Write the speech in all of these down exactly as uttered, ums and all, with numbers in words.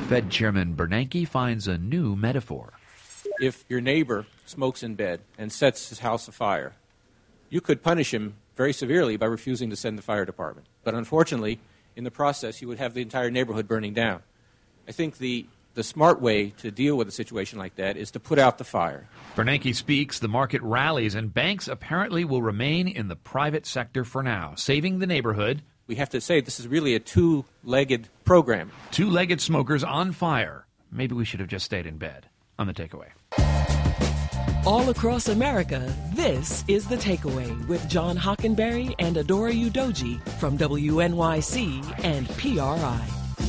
Fed Chairman Bernanke finds a new metaphor. If your neighbor smokes in bed and sets his house afire, you could punish him very severely by refusing to send the fire department. But unfortunately, in the process, you would have the entire neighborhood burning down. I think the, the smart way to deal with a situation like that is to put out the fire. Bernanke speaks, the market rallies, and banks apparently will remain in the private sector for now, saving the neighborhood. We have to say this is really a two-legged program. Two-legged smokers on fire. Maybe we should have just stayed in bed. On The Takeaway. All across America, this is The Takeaway with John Hockenberry and Adora Udoji from W N Y C and P R I.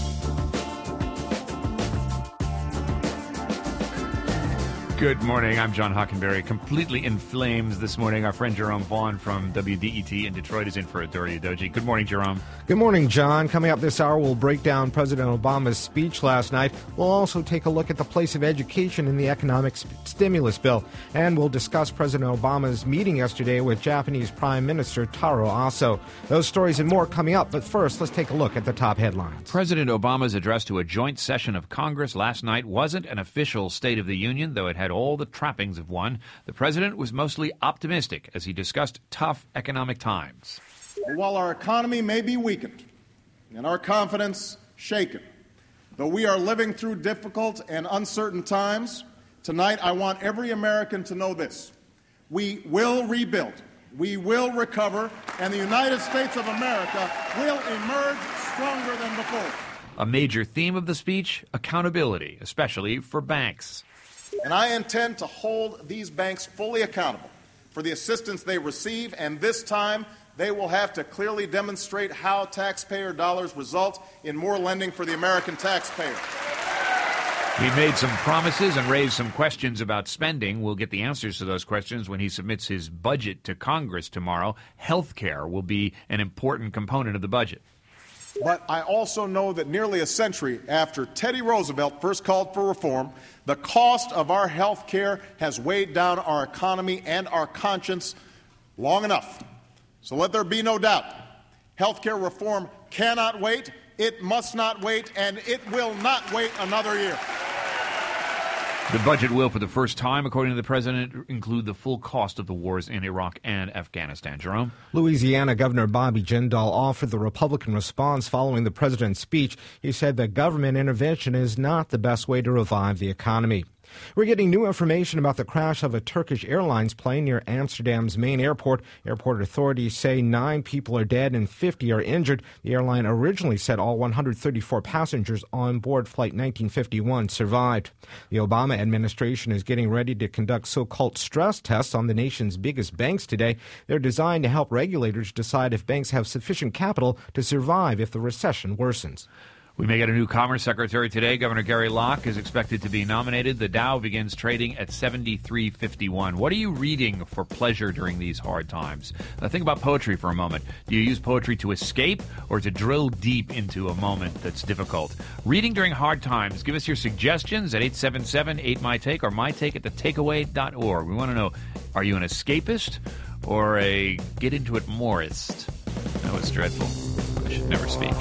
Good morning. I'm John Hockenberry, completely in flames this morning. Our friend Jerome Vaughn from W D E T in Detroit is in for Adora Udoji. Good morning, Jerome. Good morning, John. Coming up this hour, we'll break down President Obama's speech last night. We'll also take a look at the place of education in the economic st- stimulus bill. And we'll discuss President Obama's meeting yesterday with Japanese Prime Minister Taro Aso. Those stories and more coming up. But first, let's take a look at the top headlines. President Obama's address to a joint session of Congress last night wasn't an official State of the Union, though it had all the trappings of one. The president was mostly optimistic as he discussed tough economic times. While our economy may be weakened and our confidence shaken, though we are living through difficult and uncertain times, tonight I want every American to know this. We will rebuild, we will recover, and the United States of America will emerge stronger than before. A major theme of the speech, accountability, especially for banks. And I intend to hold these banks fully accountable for the assistance they receive, and this time they will have to clearly demonstrate how taxpayer dollars result in more lending for the American taxpayer. He made some promises and raised some questions about spending. We'll get the answers to those questions when he submits his budget to Congress tomorrow. Health care will be an important component of the budget. But I also know that nearly a century after Teddy Roosevelt first called for reform, the cost of our health care has weighed down our economy and our conscience long enough. So let there be no doubt. Health care reform cannot wait, it must not wait, and it will not wait another year. The budget will, for the first time, according to the president, include the full cost of the wars in Iraq and Afghanistan. Jerome? Louisiana Governor Bobby Jindal offered the Republican response following the president's speech. He said that government intervention is not the best way to revive the economy. We're getting new information about the crash of a Turkish Airlines plane near Amsterdam's main airport. Airport authorities say nine people are dead and fifty are injured. The airline originally said all one hundred thirty-four passengers on board Flight nineteen fifty-one survived. The Obama administration is getting ready to conduct so-called stress tests on the nation's biggest banks today. They're designed to help regulators decide if banks have sufficient capital to survive if the recession worsens. We may get a new Commerce Secretary today. Governor Gary Locke is expected to be nominated. The Dow begins trading at seventy-three fifty-one. What are you reading for pleasure during these hard times? Now, think about poetry for a moment. Do you use poetry to escape or to drill deep into a moment that's difficult? Reading during hard times. Give us your suggestions at eight seven seven, eight my take or my take at the takeaway dot org. We want to know, are you an escapist or a get-into-it-moreist? That was dreadful. I should never speak.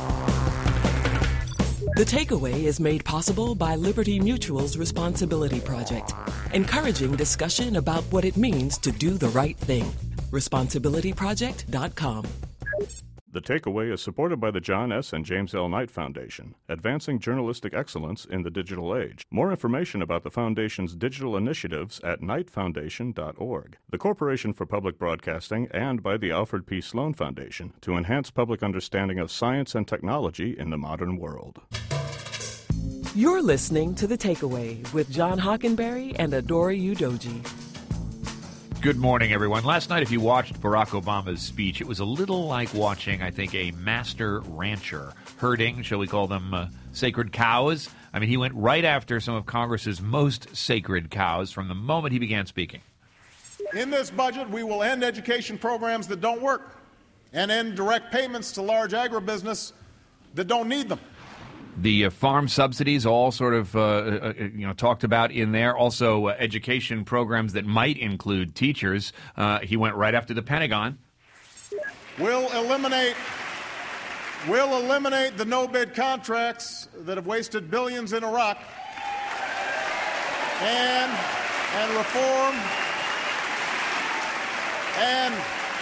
The Takeaway is made possible by Liberty Mutual's Responsibility Project, encouraging discussion about what it means to do the right thing. responsibility project dot com. The Takeaway is supported by the John S. and James L. Knight Foundation, advancing journalistic excellence in the digital age. More information about the Foundation's digital initiatives at knight foundation dot org. The Corporation for Public Broadcasting and by the Alfred P. Sloan Foundation to enhance public understanding of science and technology in the modern world. You're listening to The Takeaway with John Hockenberry and Adora Udoji. Good morning, everyone. Last night, if you watched Barack Obama's speech, it was a little like watching, I think, a master rancher herding, shall we call them, uh, sacred cows. I mean, he went right after some of Congress's most sacred cows from the moment he began speaking. In this budget, we will end education programs that don't work and end direct payments to large agribusiness that don't need them. The uh, farm subsidies all sort of, uh, uh, you know, talked about in there. Also, uh, education programs that might include teachers. Uh, he went right after the Pentagon. We'll eliminate We'll eliminate the no-bid contracts that have wasted billions in Iraq and, and reform and,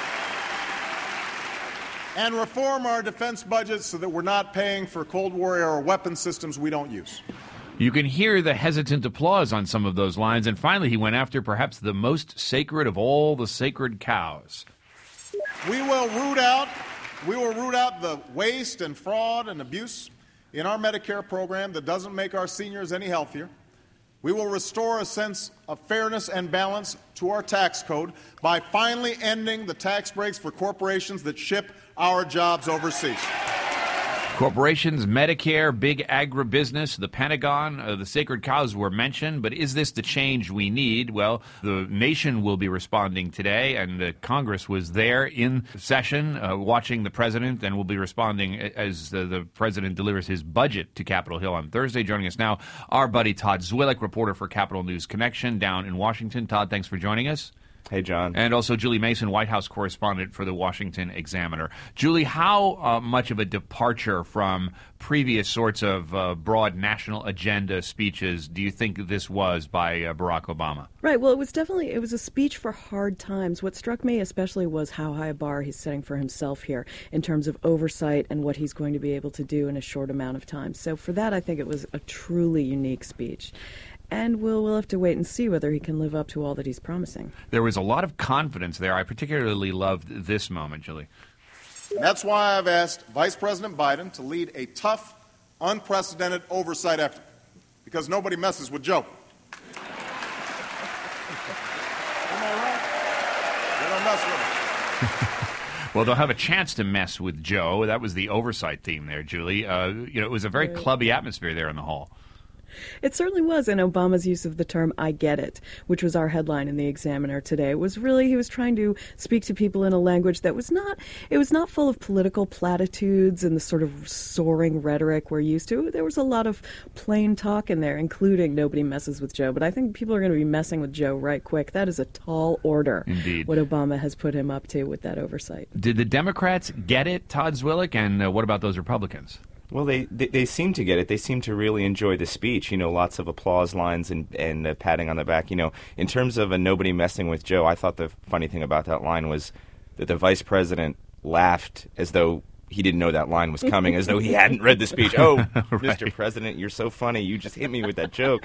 and reform our defense budgets so that we're not paying for Cold War era weapon systems we don't use. You can hear the hesitant applause on some of those lines, and finally he went after perhaps the most sacred of all the sacred cows. We will root out, we will root out the waste and fraud and abuse in our Medicare program that doesn't make our seniors any healthier. We will restore a sense of fairness and balance to our tax code by finally ending the tax breaks for corporations that ship our jobs overseas. Corporations, Medicare, big agribusiness, the Pentagon, uh, the sacred cows were mentioned, but is this the change we need? Well, the nation will be responding today, and uh, Congress was there in session uh, watching the president and will be responding as uh, the president delivers his budget to Capitol Hill on Thursday. Joining us now, our buddy Todd Zwillich, reporter for Capitol News Connection down in Washington. Todd, thanks for joining us. Hey, John. And also Julie Mason, White House correspondent for the Washington Examiner. Julie, how uh, much of a departure from previous sorts of uh, broad national agenda speeches do you think this was by uh, Barack Obama? Right. Well, it was definitely, it was a speech for hard times. What struck me especially was how high a bar he's setting for himself here in terms of oversight and what he's going to be able to do in a short amount of time. So for that, I think it was a truly unique speech. And we'll, we'll have to wait and see whether he can live up to all that he's promising. There was a lot of confidence there. I particularly loved this moment, Julie. And that's why I've asked Vice President Biden to lead a tough, unprecedented oversight effort, because nobody messes with Joe. Am I right? They don't mess with him. Well, they'll have a chance to mess with Joe. That was the oversight theme there, Julie. Uh, you know, it was a very clubby atmosphere there in the hall. It certainly was, and Obama's use of the term "I get it," which was our headline in the Examiner today, was really, he was trying to speak to people in a language that was not, it was not full of political platitudes and the sort of soaring rhetoric we're used to. There was a lot of plain talk in there, including nobody messes with Joe, but I think people are going to be messing with Joe right quick. That is a tall order. Indeed. What Obama has put him up to with that oversight. Did the Democrats get it, Todd Zwillich, and uh, what about those Republicans? Well, they, they they seem to get it. They seem to really enjoy the speech. You know, lots of applause lines and, and uh, patting on the back. You know, in terms of a nobody messing with Joe, I thought the funny thing about that line was that the vice president laughed as though he didn't know that line was coming, as though he hadn't read the speech. Oh, right. Mister President, you're so funny. You just hit me with that joke.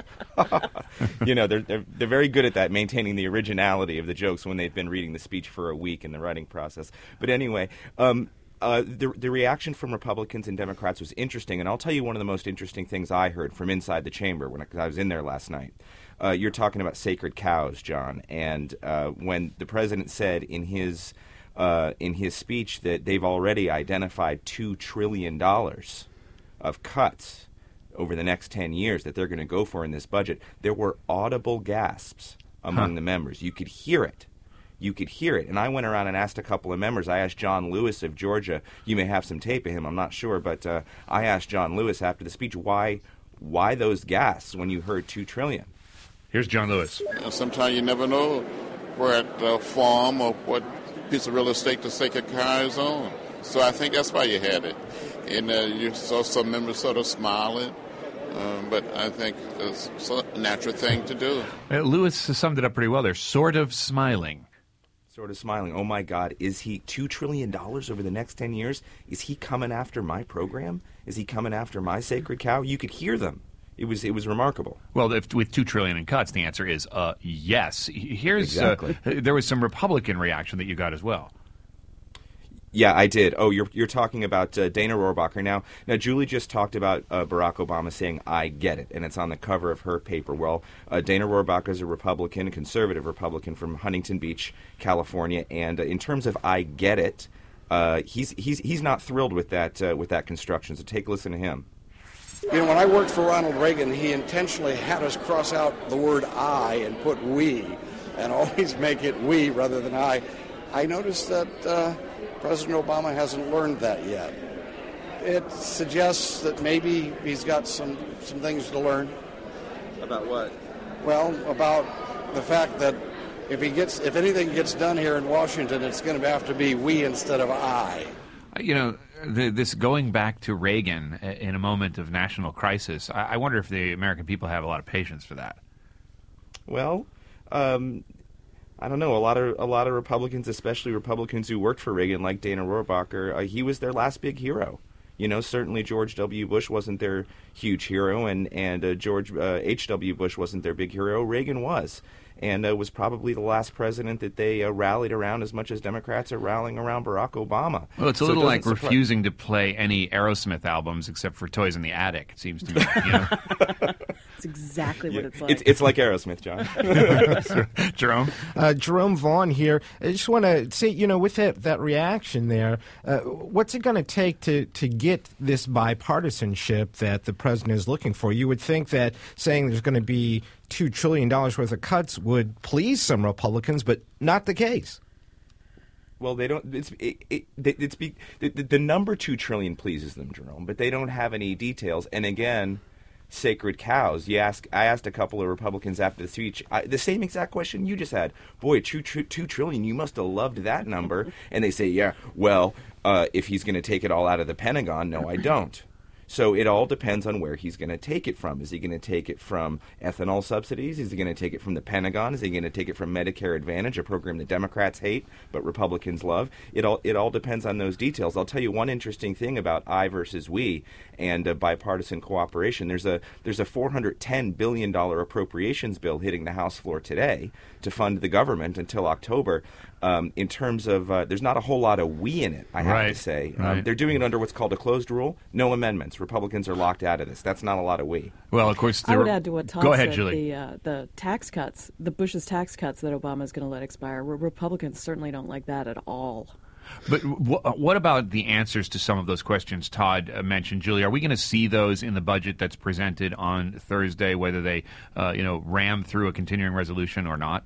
You know, they're, they're they're very good at that, maintaining the originality of the jokes when they've been reading the speech for a week in the writing process. But anyway, um, Uh, the, the reaction from Republicans and Democrats was interesting, and I'll tell you one of the most interesting things I heard from inside the chamber when I, I was in there last night. Uh, you're talking about sacred cows, John, and uh, when the president said in his uh, in his speech that they've already identified two trillion dollars of cuts over the next ten years that they're going to go for in this budget, there were audible gasps among huh. the members. You could hear it. You could hear it. And I went around and asked a couple of members. I asked John Lewis of Georgia. You may have some tape of him. I'm not sure. But uh, I asked John Lewis after the speech, why why those gasps when you heard two trillion dollars? Here's John Lewis. You know, sometimes you never know where at uh, farm or what piece of real estate the sacred cow is on. So I think that's why you had it. And uh, you saw some members sort of smiling. Um, but I think it's a natural thing to do. Uh, Lewis summed it up pretty well. They're sort of smiling. Sort of smiling. Oh, my God. Is he two trillion dollars over the next ten years? Is he coming after my program? Is he coming after my sacred cow? You could hear them. It was it was remarkable. Well, if, with two trillion dollars in cuts, the answer is uh, yes. Here's exactly. uh, there was some Republican reaction that you got as well. Yeah, I did. Oh, you're you're talking about uh, Dana Rohrabacher. Now, now, Julie just talked about uh, Barack Obama saying, I get it, and it's on the cover of her paper. Well, uh, Dana Rohrabacher is a Republican, a conservative Republican from Huntington Beach, California, and uh, in terms of I get it, uh, he's he's he's not thrilled with that uh, with that construction. So take a listen to him. You know, when I worked for Ronald Reagan, he intentionally had us cross out the word I and put we, and always make it we rather than I. I noticed that uh, President Obama hasn't learned that yet. It suggests that maybe he's got some, some things to learn. About what? Well, about the fact that if he gets, if anything gets done here in Washington, it's going to have to be we instead of I. You know, the, this going back to Reagan in a moment of national crisis, I, I wonder if the American people have a lot of patience for that. Well, um, I don't know. A lot of a lot of Republicans, especially Republicans who worked for Reagan, like Dana Rohrabacher, uh, he was their last big hero. You know, certainly George W. Bush wasn't their huge hero, and and uh, George uh, H W. Bush wasn't their big hero. Reagan was, and uh, was probably the last president that they uh, rallied around as much as Democrats are rallying around Barack Obama. Well, it's a So little it like doesn't surpri- refusing to play any Aerosmith albums except for Toys in the Attic, it seems to me. You know? That's exactly what Yeah, it's like. It's, it's like Aerosmith, John. Jerome? Uh, Jerome Vaughn here. I just want to say, you know, with that, that reaction there, uh, what's it going to take to, to get this bipartisanship that the president is looking for? You would think that saying there's going to be two trillion dollars worth of cuts would please some Republicans, but not the case. Well, they don't. It's it, it, it's be, the, the number two trillion pleases them, Jerome, but they don't have any details. And again, sacred cows. You ask. I asked a couple of Republicans after the speech I, the same exact question you just had. Boy, two, two, two trillion. You must have loved that number. And they say, yeah. Well, uh, if he's going to take it all out of the Pentagon, no, I don't. So it all depends on where he's going to take it from. Is he going to take it from ethanol subsidies? Is he going to take it from the Pentagon? Is he going to take it from Medicare Advantage, a program that Democrats hate but Republicans love? It all it all depends on those details. I'll tell you one interesting thing about I versus we and uh, bipartisan cooperation. There's a there's a four hundred ten billion dollars appropriations bill hitting the House floor today to fund the government until October. Um, in terms of, uh, there's not a whole lot of we in it, I have Right, to say. right. Um, they're doing it under what's called a closed rule. No amendments. Republicans are locked out of this. That's not a lot of we. Well, of course, I there would are- add to what Todd Go ahead, said, Julie. the, uh, the tax cuts, the Bush's tax cuts that Obama is going to let expire. Re- Republicans certainly don't like that at all. But w- what about the answers to some of those questions Todd uh, mentioned, Julie? Are we going to see those in the budget that's presented on Thursday, whether they, uh, you know, ram through a continuing resolution or not?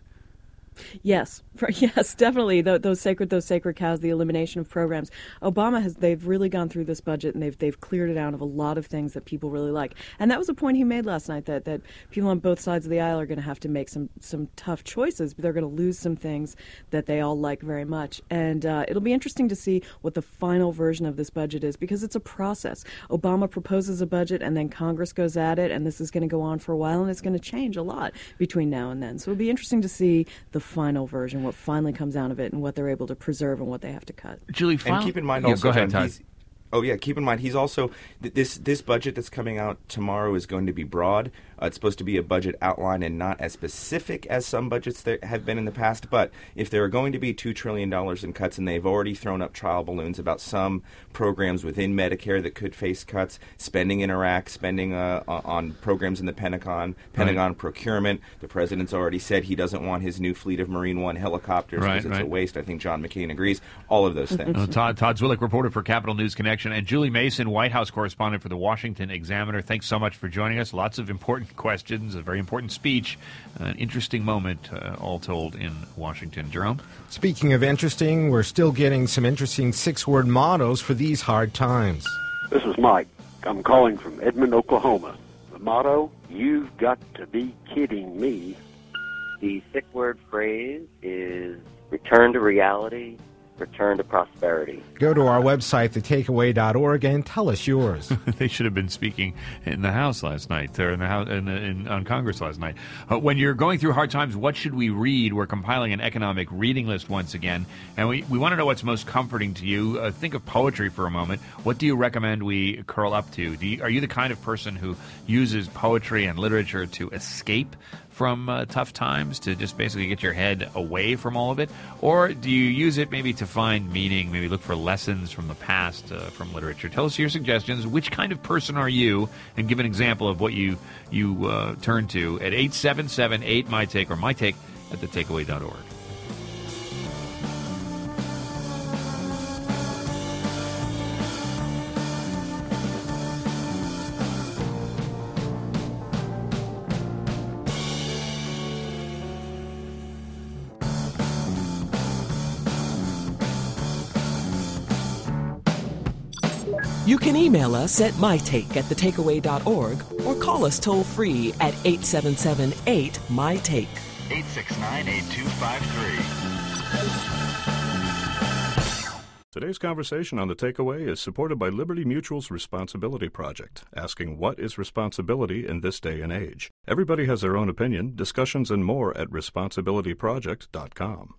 Yes, for, yes, definitely. Th- those sacred, those sacred cows, the elimination of programs. Obama has, they've really gone through this budget and they've they've cleared it out of a lot of things that people really like. And that was a point he made last night, that that people on both sides of the aisle are going to have to make some some tough choices, but they're going to lose some things that they all like very much. And uh, it'll be interesting to see what the final version of this budget is, because it's a process. Obama proposes a budget and then Congress goes at it, and this is going to go on for a while, and it's going to change a lot between now and then. So it'll be interesting to see the final version, what finally comes out of it, and what they're able to preserve and what they have to cut. Julie, And final- keep in mind Yeah, also, go ahead, John, Todd. he's, oh yeah, keep in mind he's also th- this this budget that's coming out tomorrow is going to be broad. Uh, it's supposed to be a budget outline and not as specific as some budgets that have been in the past. But if there are going to be two trillion dollars in cuts, and they've already thrown up trial balloons about some programs within Medicare that could face cuts, spending in Iraq, spending uh, on programs in the Pentagon, Pentagon Right. procurement. The president's already said he doesn't want his new fleet of Marine One helicopters Right, because it's a right. waste. I think John McCain agrees. All of those things. Uh, Todd, Todd Zwillich, reporter for Capital News Connection, and Julie Mason, White House correspondent for the Washington Examiner. Thanks so much for joining us. Lots of important questions, a very important speech, an interesting moment, uh, all told, in Washington. Jerome? Speaking of interesting, we're still getting some interesting six-word mottos for these hard times. This is Mike. I'm calling from Edmond, Oklahoma. The motto, you've got to be kidding me. The six-word phrase is return to reality, return to prosperity. Go to our website, the takeaway dot org, and tell us yours. They should have been speaking in the House last night, or in the House, in, the- in, on Congress last night. Uh, when you're going through hard times, what should we read? We're compiling an economic reading list once again, and we, we want to know what's most comforting to you. Uh, think of poetry for a moment. What do you recommend we curl up to? Do you, are you the kind of person who uses poetry and literature to escape from uh, tough times, to just basically get your head away from all of it? Or do you use it maybe to find meaning, maybe look for lessons from the past uh, from literature? Tell us your suggestions. Which kind of person are you? And give an example of what you, you uh, turn to at eight seven seven eight my take or my take at the takeaway dot org. You can email us at mytake at the takeaway dot org or call us toll free at eight seven seven eight my take. eight six nine, eight two five three. Today's conversation on The Takeaway is supported by Liberty Mutual's Responsibility Project, asking what is responsibility in this day and age. Everybody has their own opinion. Discussions and more at responsibility project dot com.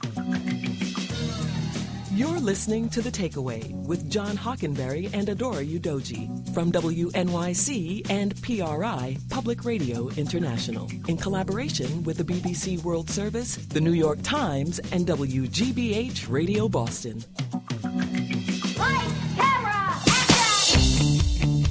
You're listening to The Takeaway with John Hockenberry and Adora Udoji from W N Y C and P R I, Public Radio International, in collaboration with the B B C World Service, the New York Times, and W G B H Radio Boston. Lights, camera, action!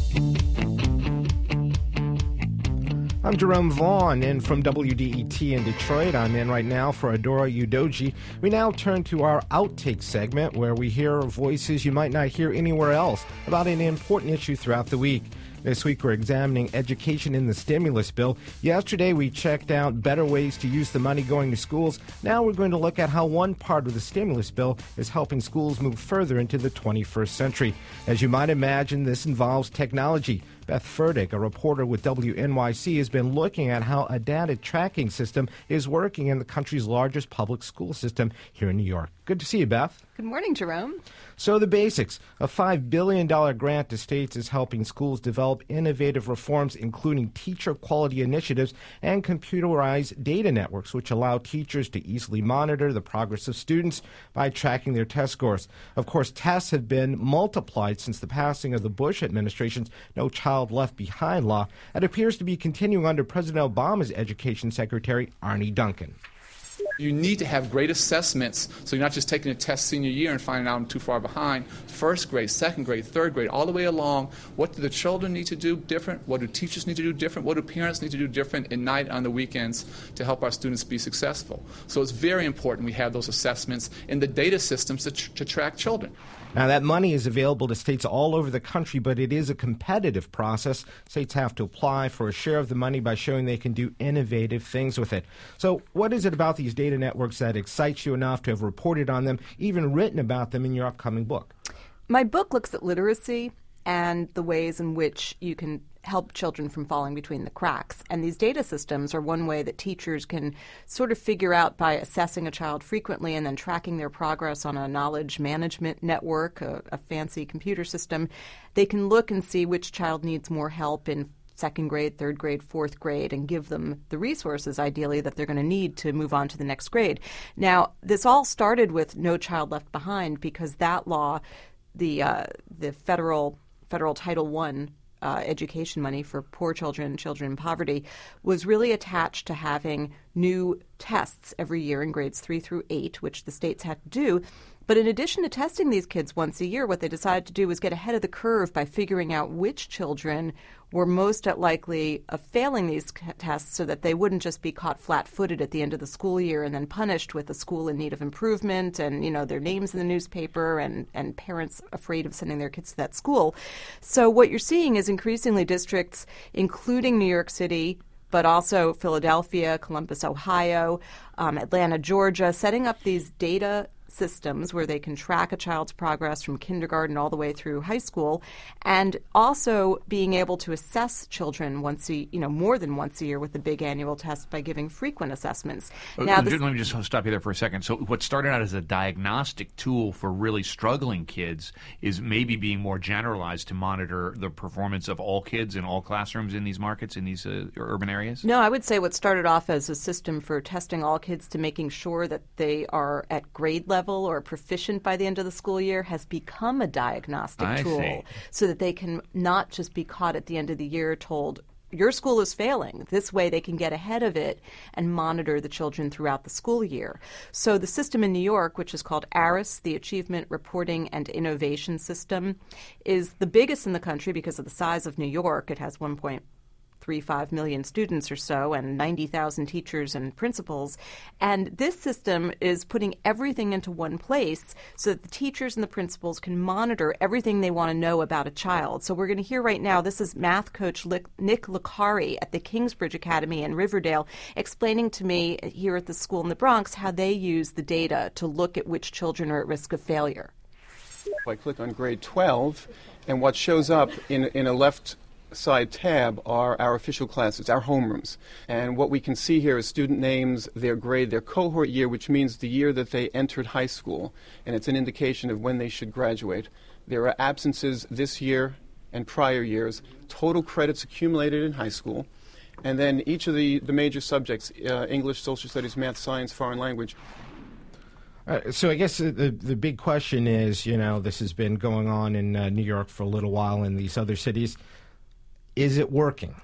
I'm Jerome Vaughn, in from W D E T in Detroit. I'm in right now for Adora Udoji. We now turn to our Outtake segment, where we hear voices you might not hear anywhere else about an important issue throughout the week. This week, we're examining education in the stimulus bill. Yesterday, we checked out better ways to use the money going to schools. Now we're going to look at how one part of the stimulus bill is helping schools move further into the twenty-first century. As you might imagine, this involves technology. Beth Furtick, a reporter with W N Y C, has been looking at how a data tracking system is working in the country's largest public school system here in New York. Good to see you, Beth. Good morning, Jerome. So the basics. A five billion dollars grant to states is helping schools develop innovative reforms, including teacher quality initiatives and computerized data networks, which allow teachers to easily monitor the progress of students by tracking their test scores. Of course, tests have been multiplied since the passing of the Bush administration's No Child Left Behind law. It appears to be continuing under President Obama's Education Secretary, Arne Duncan. You need to have great assessments, so you're not just taking a test senior year and finding out I'm too far behind. First grade, second grade, third grade, all the way along. What do the children need to do different? What do teachers need to do different? What do parents need to do different at night, on the weekends, to help our students be successful? So it's very important we have those assessments in the data systems to, tr- to track children. Now, that money is available to states all over the country, but it is a competitive process. States have to apply for a share of the money by showing they can do innovative things with it. So what is it about these data networks that excites you enough to have reported on them, even written about them in your upcoming book? My book looks at literacy and the ways in which you can help children from falling between the cracks. And these data systems are one way that teachers can sort of figure out by assessing a child frequently and then tracking their progress on a knowledge management network, a, a fancy computer system. They can look and see which child needs more help in second grade, third grade, fourth grade, and give them the resources, ideally, that they're going to need to move on to the next grade. Now, this all started with No Child Left Behind because that law, the uh, the federal federal Title One Uh, education money for poor children, children in poverty, was really attached to having new tests every year in grades three through eight, which the states had to do. But in addition to testing these kids once a year, what they decided to do was get ahead of the curve by figuring out which children were most at likely of failing these tests so that they wouldn't just be caught flat-footed at the end of the school year and then punished with a school in need of improvement and, you know, their names in the newspaper and, and parents afraid of sending their kids to that school. So what you're seeing is increasingly districts, including New York City, but also Philadelphia, Columbus, Ohio, um, Atlanta, Georgia, setting up these data systems where they can track a child's progress from kindergarten all the way through high school, and also being able to assess children once a, you know, more than once a year with the big annual test by giving frequent assessments. Uh, now, let this, me just stop you there for a second. So what started out as a diagnostic tool for really struggling kids is maybe being more generalized to monitor the performance of all kids in all classrooms in these markets, in these uh, urban areas? No, I would say what started off as a system for testing all kids to making sure that they are at grade level or proficient by the end of the school year has become a diagnostic I tool see. so that they can not just be caught at the end of the year told, your school is failing. This way they can get ahead of it and monitor the children throughout the school year. So the system in New York, which is called ARIS, the Achievement Reporting and Innovation System, is the biggest in the country because of the size of New York. It has one point three five million students or so and ninety thousand teachers and principals. And this system is putting everything into one place so that the teachers and the principals can monitor everything they want to know about a child. So we're going to hear right now, this is math coach Nick Licari at the Kingsbridge Academy in Riverdale explaining to me here at the school in the Bronx how they use the data to look at which children are at risk of failure. I click on grade twelve, and what shows up in, in a left side tab are our official classes, our homerooms. And what we can see here is student names, their grade, their cohort year, which means the year that they entered high school. And it's an indication of when they should graduate. There are absences this year and prior years, total credits accumulated in high school, and then each of the, the major subjects, uh, English, social studies, math, science, foreign language. Uh, so I guess the, the the big question is, you know, this has been going on in uh, New York for a little while in these other cities. Is it working?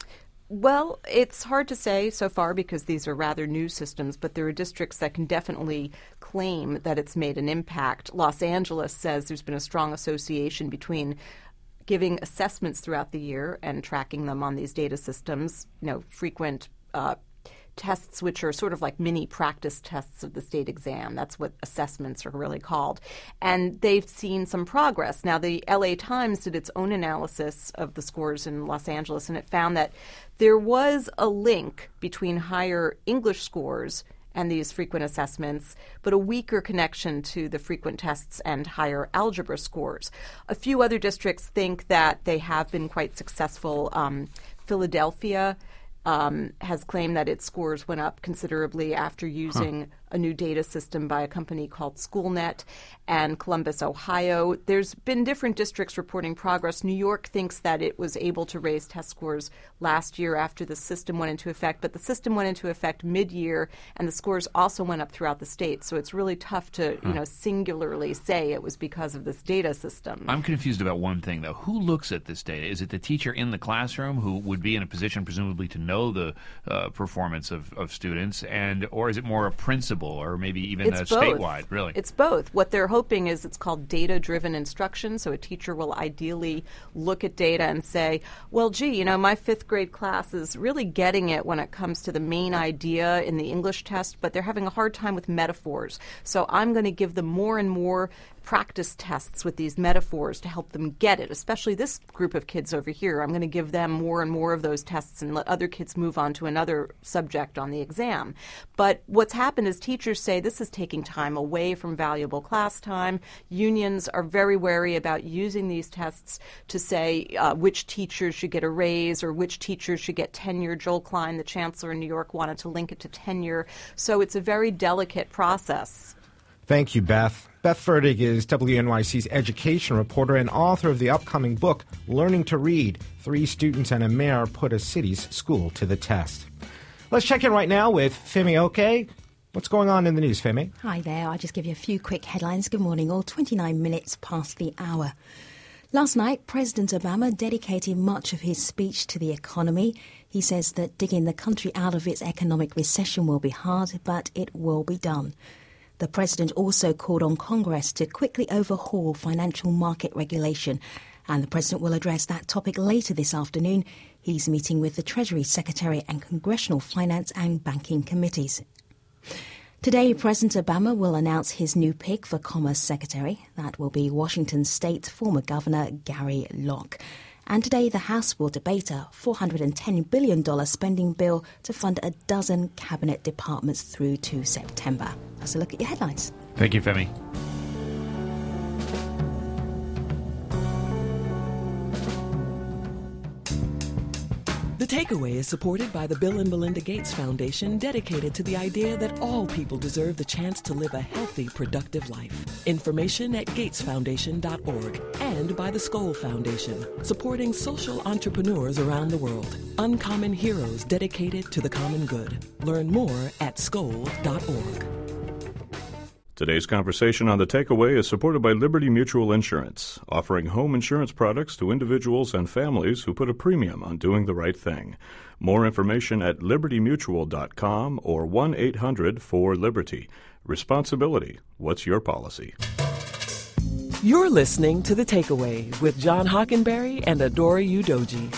Well, it's hard to say so far because these are rather new systems, but there are districts that can definitely claim that it's made an impact. Los Angeles says there's been a strong association between giving assessments throughout the year and tracking them on these data systems, you know, frequent uh, tests, which are sort of like mini practice tests of the state exam. That's what assessments are really called. And they've seen some progress. Now, the L A Times did its own analysis of the scores in Los Angeles, and it found that there was a link between higher English scores and these frequent assessments, but a weaker connection to the frequent tests and higher algebra scores. A few other districts think that they have been quite successful. Um, Philadelphia um, has claimed that its scores went up considerably after using huh. a new data system by a company called SchoolNet, and Columbus, Ohio. There's been different districts reporting progress. New York thinks that it was able to raise test scores last year after the system went into effect, but the system went into effect mid-year, and the scores also went up throughout the state. So it's really tough to, huh. you know, singularly say it was because of this data system. I'm confused about one thing, though. Who looks at this data? Is it the teacher in the classroom who would be in a position, presumably, to know the uh, performance of, of students, and or is it more a principal or maybe even it's a both. statewide, really? It's both. What they're hoping is it's called data-driven instruction, so a teacher will ideally look at data and say, well, gee, you know, my fifth grade class is really getting it when it comes to the main idea in the English test, but they're having a hard time with metaphors. So I'm going to give them more and more practice tests with these metaphors to help them get it, especially this group of kids over here. I'm going to give them more and more of those tests and let other kids move on to another subject on the exam. But what's happened is teachers say this is taking time away from valuable class time. Unions are very wary about using these tests to say uh, which teachers should get a raise or which teachers should get tenure. Joel Klein, the chancellor in New York, wanted to link it to tenure. So it's a very delicate process. Thank you, Beth. Beth Fertig is W N Y C's education reporter and author of the upcoming book, Learning to Read. Three students and a mayor put a city's school to the test. Let's check in right now with Femi Oke. What's going on in the news, Femi? Hi there. I'll just give you a few quick headlines. Good morning, all. twenty-nine minutes past the hour. Last night, President Obama dedicated much of his speech to the economy. He says that digging the country out of its economic recession will be hard, but it will be done. The president also called on Congress to quickly overhaul financial market regulation, and the president will address that topic later this afternoon. He's meeting with the Treasury Secretary and Congressional Finance and Banking Committees. Today, President Obama will announce his new pick for Commerce Secretary. That will be Washington State's former Governor Gary Locke. And today, the House will debate a four hundred ten billion dollars spending bill to fund a dozen cabinet departments through to September. That's a look at your headlines. Thank you, Femi. The Takeaway is supported by the Bill and Melinda Gates Foundation, dedicated to the idea that all people deserve the chance to live a healthy, productive life. Information at gates foundation dot org. And by the Skoll Foundation, supporting social entrepreneurs around the world. Uncommon heroes dedicated to the common good. Learn more at skoll dot org. Today's conversation on The Takeaway is supported by Liberty Mutual Insurance, offering home insurance products to individuals and families who put a premium on doing the right thing. More information at liberty mutual dot com or one eight hundred four liberty. Responsibility. What's your policy? You're listening to The Takeaway with John Hockenberry and Adora Udoji.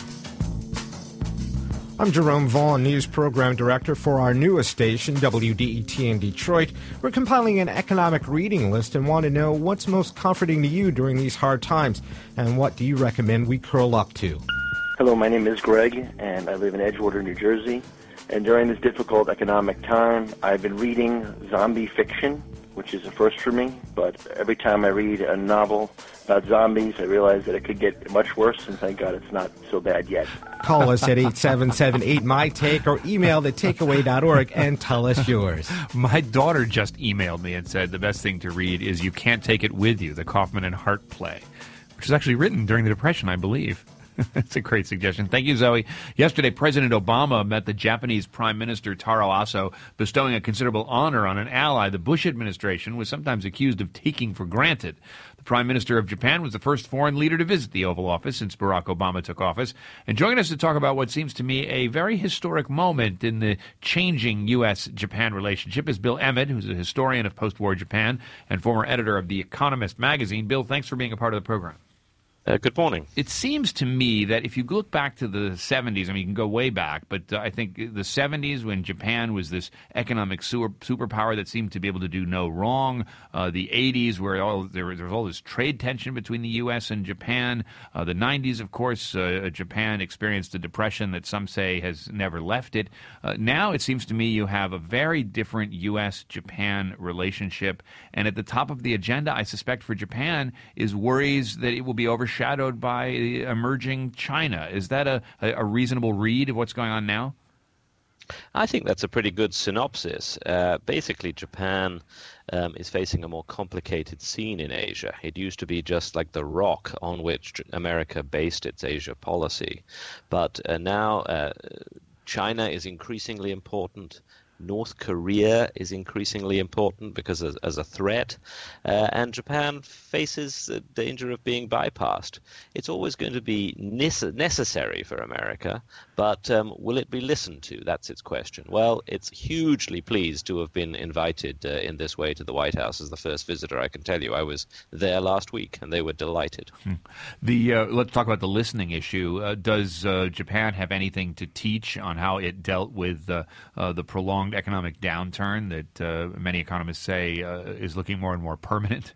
I'm Jerome Vaughn, News Program Director for our newest station, W D E T in Detroit. We're compiling an economic reading list and want to know what's most comforting to you during these hard times, and what do you recommend we curl up to? Hello, my name is Greg, and I live in Edgewater, New Jersey. And during this difficult economic time, I've been reading zombie fiction, which is a first for me. But every time I read a novel about zombies, I realize that it could get much worse, and thank God it's not so bad yet. Call us at eight seven seven eight M Y Take or email the takeaway dot org and tell us yours. My daughter just emailed me and said the best thing to read is You Can't Take It With You, the Kaufman and Hart play, which was actually written during the Depression, I believe. That's a great suggestion. Thank you, Zoe. Yesterday, President Obama met the Japanese Prime Minister Taro Aso, bestowing a considerable honor on an ally the Bush administration was sometimes accused of taking for granted. The Prime Minister of Japan was the first foreign leader to visit the Oval Office since Barack Obama took office. And joining us to talk about what seems to me a very historic moment in the changing U S Japan relationship is Bill Emmett, who's a historian of post-war Japan and former editor of The Economist magazine. Bill, thanks for being a part of the program. Uh, good morning. It seems to me that if you look back to the seventies, I mean, you can go way back, but uh, I think the seventies when Japan was this economic super, superpower that seemed to be able to do no wrong, uh, the eighties where all, there, was, there was all this trade tension between the U S and Japan, uh, the nineties, of course, uh, Japan experienced a depression that some say has never left it. Uh, now it seems to me you have a very different U S Japan relationship, and at the top of the agenda, I suspect, for Japan is worries that it will be overshadowed shadowed by emerging China. Is that a, a reasonable read of what's going on now? I think that's a pretty good synopsis. Uh, basically, Japan um, is facing a more complicated scene in Asia. It used to be just like the rock on which America based its Asia policy. But uh, now uh, China is increasingly important. North Korea is increasingly important because as, as a threat, uh, and Japan faces the danger of being bypassed. It's always going to be nece- necessary for America, but um, will it be listened to? That's its question. Well, it's hugely pleased to have been invited uh, in this way to the White House as the first visitor. I can tell you, I was there last week, and they were delighted. Hmm. The uh, let's talk about the listening issue. Uh, does uh, Japan have anything to teach on how it dealt with uh, uh, the prolonged economic downturn that uh, many economists say uh, is looking more and more permanent?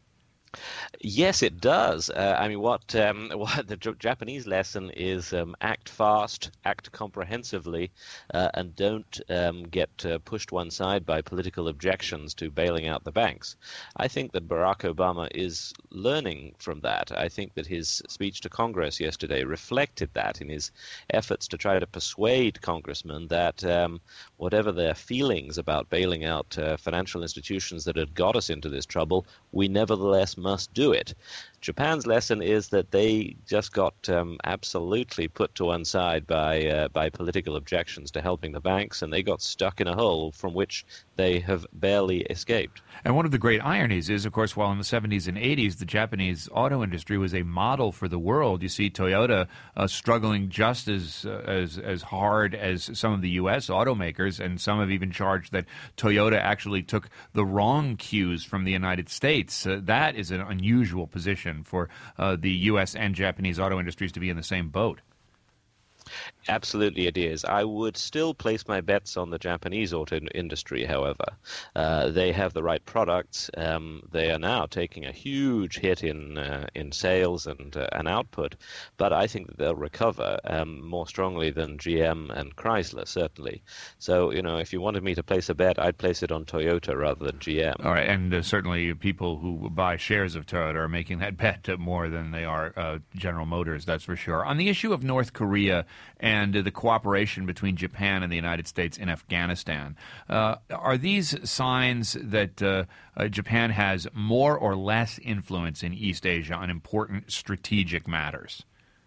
Yes, it does. Uh, I mean, what, um, what the J- Japanese lesson is um, act fast, act comprehensively, uh, and don't um, get uh, pushed one side by political objections to bailing out the banks. I think that Barack Obama is learning from that. I think that his speech to Congress yesterday reflected that in his efforts to try to persuade congressmen that um, whatever their feelings about bailing out uh, financial institutions that had got us into this trouble, we nevertheless must do it. Japan's lesson is that they just got um, absolutely put to one side by uh, by political objections to helping the banks, and they got stuck in a hole from which they have barely escaped. And one of the great ironies is, of course, while in the seventies and eighties the Japanese auto industry was a model for the world, you see Toyota uh, struggling just as, uh, as as hard as some of the U S automakers, and some have even charged that Toyota actually took the wrong cues from the United States. Uh, that is an unusual position for uh, the U S and Japanese auto industries to be in the same boat. Absolutely it is. I would still place my bets on the Japanese auto industry, however. Uh, they have the right products. Um, they are now taking a huge hit in uh, in sales and, uh, and output, but I think that they'll recover um, more strongly than G M and Chrysler, certainly. So, you know, if you wanted me to place a bet, I'd place it on Toyota rather than G M. All right, and uh, certainly people who buy shares of Toyota are making that bet more than they are uh, General Motors, that's for sure. On the issue of North Korea and and the cooperation between Japan and the United States in Afghanistan. Uh, are these signs that uh, uh, Japan has more or less influence in East Asia on important strategic matters?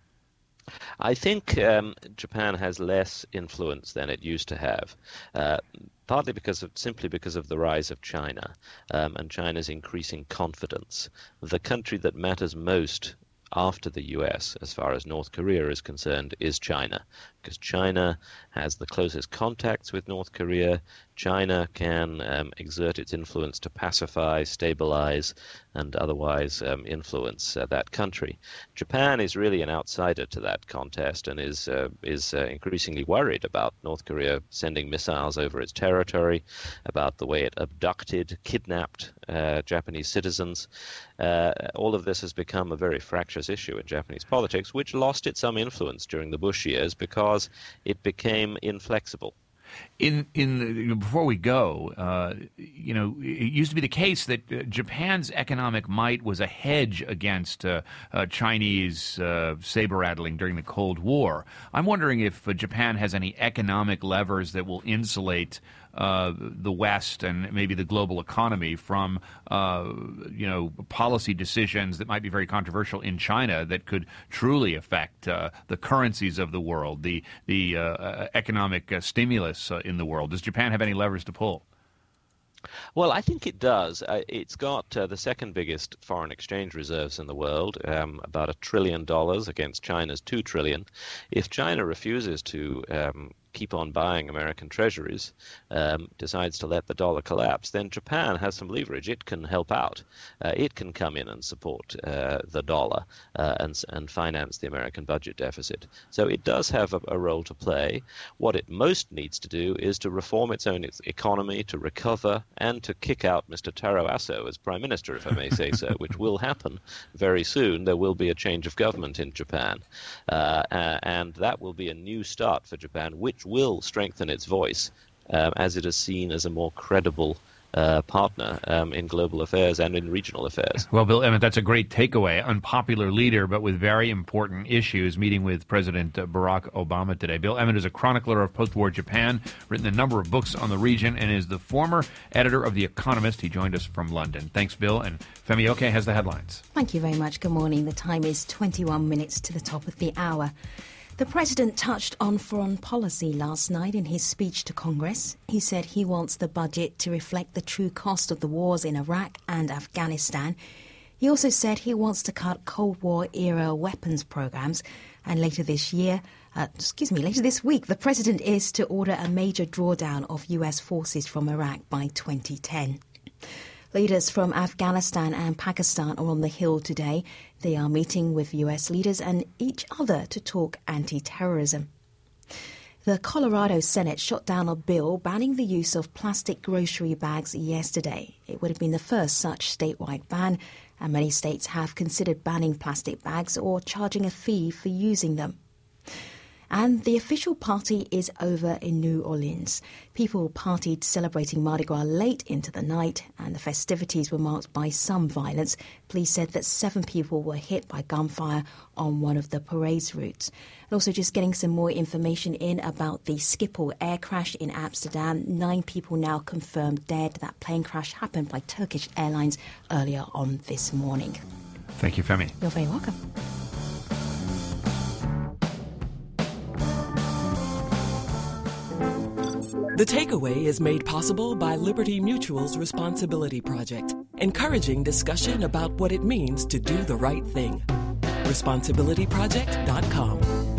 I think um, Japan has less influence than it used to have, uh, partly because of simply because of the rise of China um, and China's increasing confidence. The country that matters most after the U S, as far as North Korea is concerned, is China, because China has the closest contacts with North Korea. China can um, exert its influence to pacify, stabilize, and otherwise um, influence uh, that country. Japan is really an outsider to that contest and is uh, is uh, increasingly worried about North Korea sending missiles over its territory, about the way it abducted, kidnapped uh, Japanese citizens. Uh, all of this has become a very fractious issue in Japanese politics, which lost it some influence during the Bush years because it became inflexible. In in the, you know, before we go, uh, you know, it used to be the case that uh, Japan's economic might was a hedge against uh, uh, Chinese uh, saber rattling during the Cold War. I'm wondering if uh, Japan has any economic levers that will insulate Uh, the West and maybe the global economy from, uh, you know, policy decisions that might be very controversial in China that could truly affect uh, the currencies of the world, the the uh, economic uh, stimulus uh, in the world. Does Japan have any levers to pull? Well, I think it does. Uh, it's got uh, the second biggest foreign exchange reserves in the world, um, about a trillion dollars against China's two trillion. If China refuses to um, keep on buying American treasuries, um, decides to let the dollar collapse, then Japan has some leverage. It can help out. Uh, it can come in and support uh, the dollar uh, and, and finance the American budget deficit. So it does have a, a role to play. What it most needs to do is to reform its own its economy, to recover, and to kick out Mister Taro Aso as prime minister, if I may say so, which will happen very soon. There will be a change of government in Japan, uh, uh, and that will be a new start for Japan, which will strengthen its voice um, as it is seen as a more credible uh, partner um, in global affairs and in regional affairs. Well, Bill Emmett, that's a great takeaway. Unpopular leader, but with very important issues, meeting with President Barack Obama today. Bill Emmett is a chronicler of post-war Japan, written a number of books on the region, and is the former editor of The Economist. He joined us from London. Thanks, Bill. And Femi Oke has the headlines. Thank you very much. Good morning. The time is twenty-one minutes to the top of the hour. The president touched on foreign policy last night in his speech to Congress. He said he wants the budget to reflect the true cost of the wars in Iraq and Afghanistan. He also said he wants to cut Cold War-era weapons programs. And later this year, uh, excuse me, later this week, the president is to order a major drawdown of U S forces from Iraq by twenty ten. Leaders from Afghanistan and Pakistan are on the Hill today. They are meeting with U S leaders and each other to talk anti-terrorism. The Colorado Senate shot down a bill banning the use of plastic grocery bags yesterday. It would have been the first such statewide ban, and many states have considered banning plastic bags or charging a fee for using them. And the official party is over in New Orleans. People partied celebrating Mardi Gras late into the night, and the festivities were marked by some violence. Police said that seven people were hit by gunfire on one of the parade's routes. And also just getting some more information in about the Schiphol air crash in Amsterdam. Nine people now confirmed dead. That plane crash happened by Turkish Airlines earlier on this morning. Thank you, Femi. You're very welcome. The Takeaway is made possible by Liberty Mutual's Responsibility Project, encouraging discussion about what it means to do the right thing. responsibility project dot com.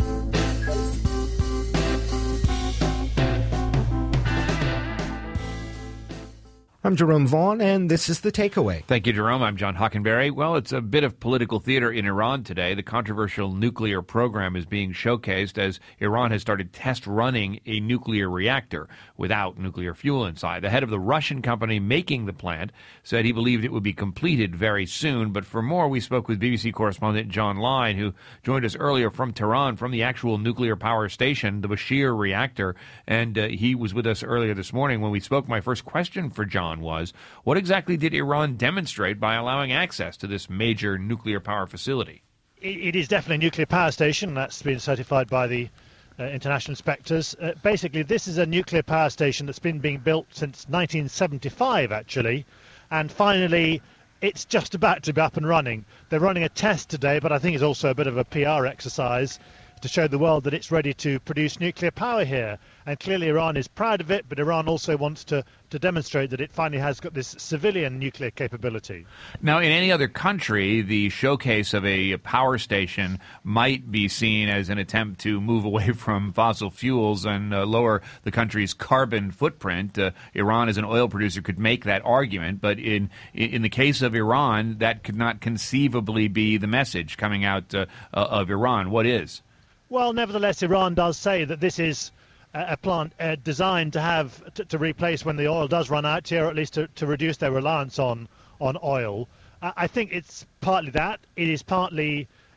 I'm Jerome Vaughn, and this is The Takeaway. Thank you, Jerome. I'm John Hockenberry. Well, it's a bit of political theater in Iran today. The controversial nuclear program is being showcased as Iran has started test running a nuclear reactor without nuclear fuel inside. The head of the Russian company making the plant said he believed it would be completed very soon. But for more, we spoke with B B C correspondent John Line, who joined us earlier from Tehran, from the actual nuclear power station, the Bashir reactor. And uh, he was with us earlier this morning when we spoke. My first question for John was, what exactly did Iran demonstrate by allowing access to this major nuclear power facility? It, it is definitely a nuclear power station. That's been certified by the uh, international inspectors. Uh, basically, this is a nuclear power station that's been being built since nineteen seventy-five, actually, and finally it's just about to be up and running. They're running a test today, but I think it's also a bit of a P R exercise to show the world that it's ready to produce nuclear power here. And clearly Iran is proud of it, but Iran also wants to, to demonstrate that it finally has got this civilian nuclear capability. Now, in any other country, the showcase of a power station might be seen as an attempt to move away from fossil fuels and uh, lower the country's carbon footprint. Uh, Iran, as an oil producer, could make that argument, but in in the case of Iran, that could not conceivably be the message coming out uh, of Iran. What is? Well, nevertheless, Iran does say that this is a plant uh, designed to have to, to replace when the oil does run out here, or at least to, to reduce their reliance on on oil. Uh, I think it's partly that. It is partly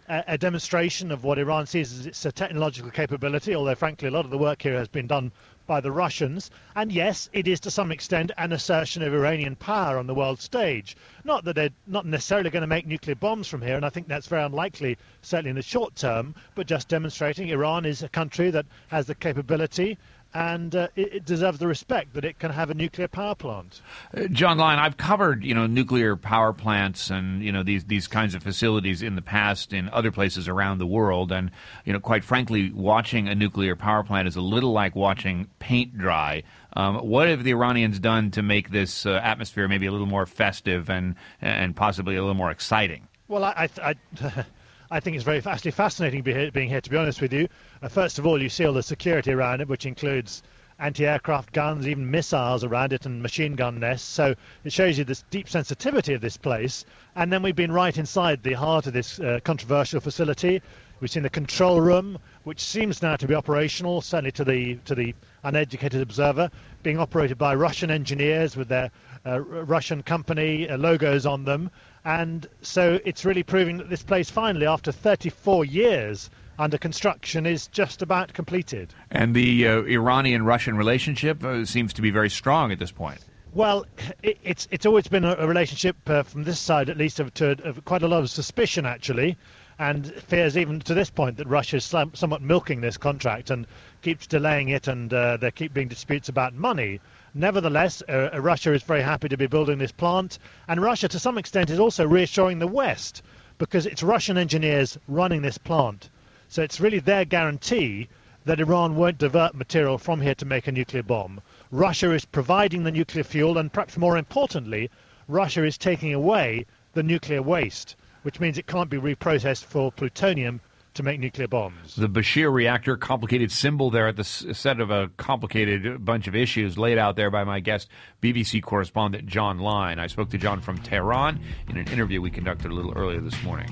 a, a demonstration of what Iran sees as its uh, technological capability, although frankly a lot of the work here has been done by the Russians. And yes, it is to some extent an assertion of Iranian power on the world stage. Not that they're not necessarily going to make nuclear bombs from here, and I think that's very unlikely, certainly in the short term, but just demonstrating Iran is a country that has the capability and uh, it, it deserves the respect that it can have a nuclear power plant. Uh, John Lyon, I've covered, you know, nuclear power plants and, you know, these these kinds of facilities in the past in other places around the world. And, you know, quite frankly, watching a nuclear power plant is a little like watching paint dry. Um, what have the Iranians done to make this uh, atmosphere maybe a little more festive and and possibly a little more exciting? Well, I... I, I I think it's very actually fascinating being here, to be honest with you. Uh, first of all, you see all the security around it, which includes anti-aircraft guns, even missiles around it, and machine gun nests. So it shows you the deep sensitivity of this place. And then we've been right inside the heart of this uh, controversial facility. We've seen the control room, which seems now to be operational, certainly to the to the uneducated observer, being operated by Russian engineers with their uh, Russian company uh, logos on them. And so it's really proving that this place finally, after thirty-four years under construction, is just about completed. And the uh, Iranian-Russian relationship uh, seems to be very strong at this point. Well, it, it's it's always been a, a relationship, uh, from this side at least, of, to, of quite a lot of suspicion, actually, and fears even to this point that Russia is some, somewhat milking this contract and keeps delaying it, and uh, there keep being disputes about money. Nevertheless, uh, Russia is very happy to be building this plant, and Russia, to some extent, is also reassuring the West, because it's Russian engineers running this plant. So it's really their guarantee that Iran won't divert material from here to make a nuclear bomb. Russia is providing the nuclear fuel, and perhaps more importantly, Russia is taking away the nuclear waste, which means it can't be reprocessed for plutonium to make nuclear bombs. The Bashir reactor, complicated symbol there at the set of a complicated bunch of issues laid out there by my guest, B B C correspondent John Lyon. I spoke to John from Tehran in an interview we conducted a little earlier this morning.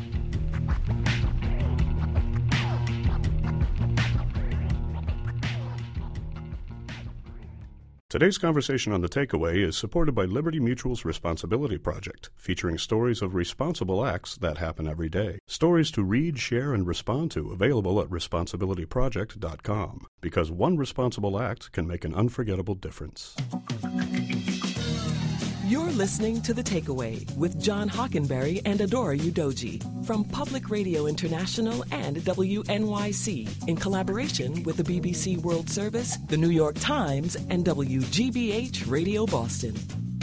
Today's conversation on The Takeaway is supported by Liberty Mutual's Responsibility Project, featuring stories of responsible acts that happen every day. Stories to read, share, and respond to, available at responsibility project dot com. Because one responsible act can make an unforgettable difference. You're listening to The Takeaway with John Hockenberry and Adora Udoji from Public Radio International and W N Y C in collaboration with the B B C World Service, the New York Times, and W G B H Radio Boston.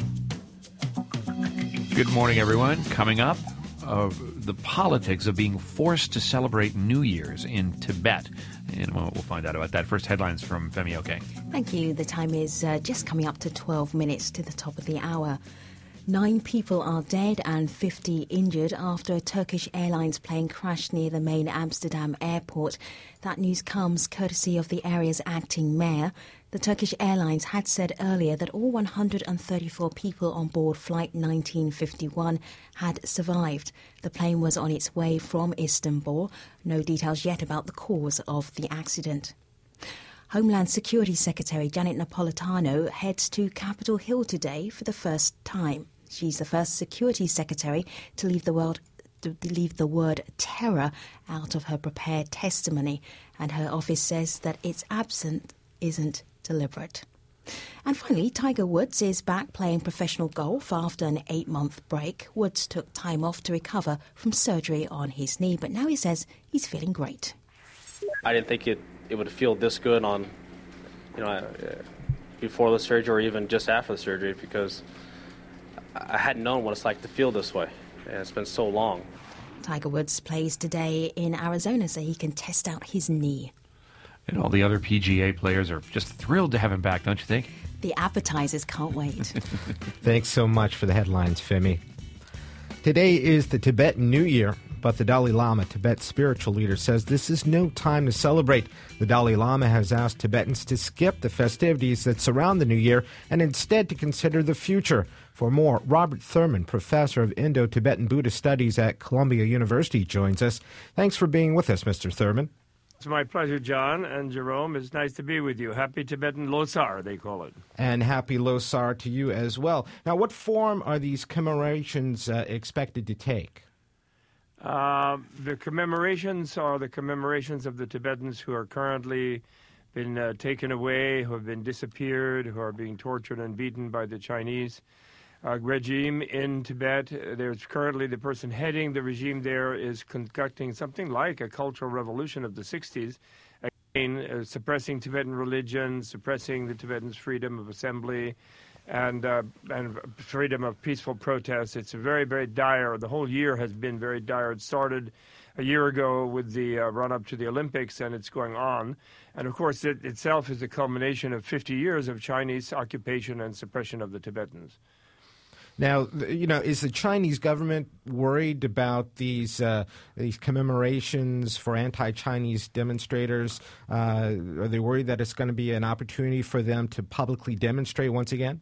Good morning, everyone. Coming up, uh, the politics of being forced to celebrate New Year's in Tibet. In a moment, we'll find out about that. First, headlines from Femi Oke. Thank you. The time is uh, just coming up to twelve minutes to the top of the hour. Nine people are dead and fifty injured after a Turkish Airlines plane crashed near the main Amsterdam airport. That news comes courtesy of the area's acting mayor. The Turkish Airlines had said earlier that all one hundred thirty-four people on board Flight nineteen fifty-one had survived. The plane was on its way from Istanbul. No details yet about the cause of the accident. Homeland Security Secretary Janet Napolitano heads to Capitol Hill today for the first time. She's the first security secretary to leave the world to leave the word terror out of her prepared testimony, and her office says that its absence isn't deliberate. And finally, Tiger Woods is back playing professional golf after an eight-month break. Woods took time off to recover from surgery on his knee, but now he says he's feeling great. I didn't think it, it would feel this good on, you know, uh, before the surgery or even just after the surgery, because I hadn't known what it's like to feel this way. And it's been so long. Tiger Woods plays today in Arizona so he can test out his knee. And all the other P G A players are just thrilled to have him back, don't you think? The appetizers can't wait. Thanks so much for the headlines, Femi. Today is the Tibetan New Year, but the Dalai Lama, Tibet's spiritual leader, says this is no time to celebrate. The Dalai Lama has asked Tibetans to skip the festivities that surround the New Year and instead to consider the future. For more, Robert Thurman, professor of Indo-Tibetan Buddhist Studies at Columbia University, joins us. Thanks for being with us, Mister Thurman. It's my pleasure, John and Jerome. It's nice to be with you. Happy Tibetan Losar, they call it. And happy Losar to you as well. Now, what form are these commemorations uh, expected to take? Uh, the commemorations are the commemorations of the Tibetans who are currently been uh, taken away, who have been disappeared, who are being tortured and beaten by the Chinese uh, regime in Tibet. There's currently the person heading the regime there is conducting something like a cultural revolution of the sixties, again, uh, suppressing Tibetan religion, suppressing the Tibetans' freedom of assembly, and uh, and freedom of peaceful protest. It's a very, very dire. The whole year has been very dire. It started a year ago with the uh, run-up to the Olympics, and it's going on. And, of course, it itself is the culmination of fifty years of Chinese occupation and suppression of the Tibetans. Now, you know, is the Chinese government worried about these uh, these commemorations for anti-Chinese demonstrators? Uh, are they worried that it's going to be an opportunity for them to publicly demonstrate once again?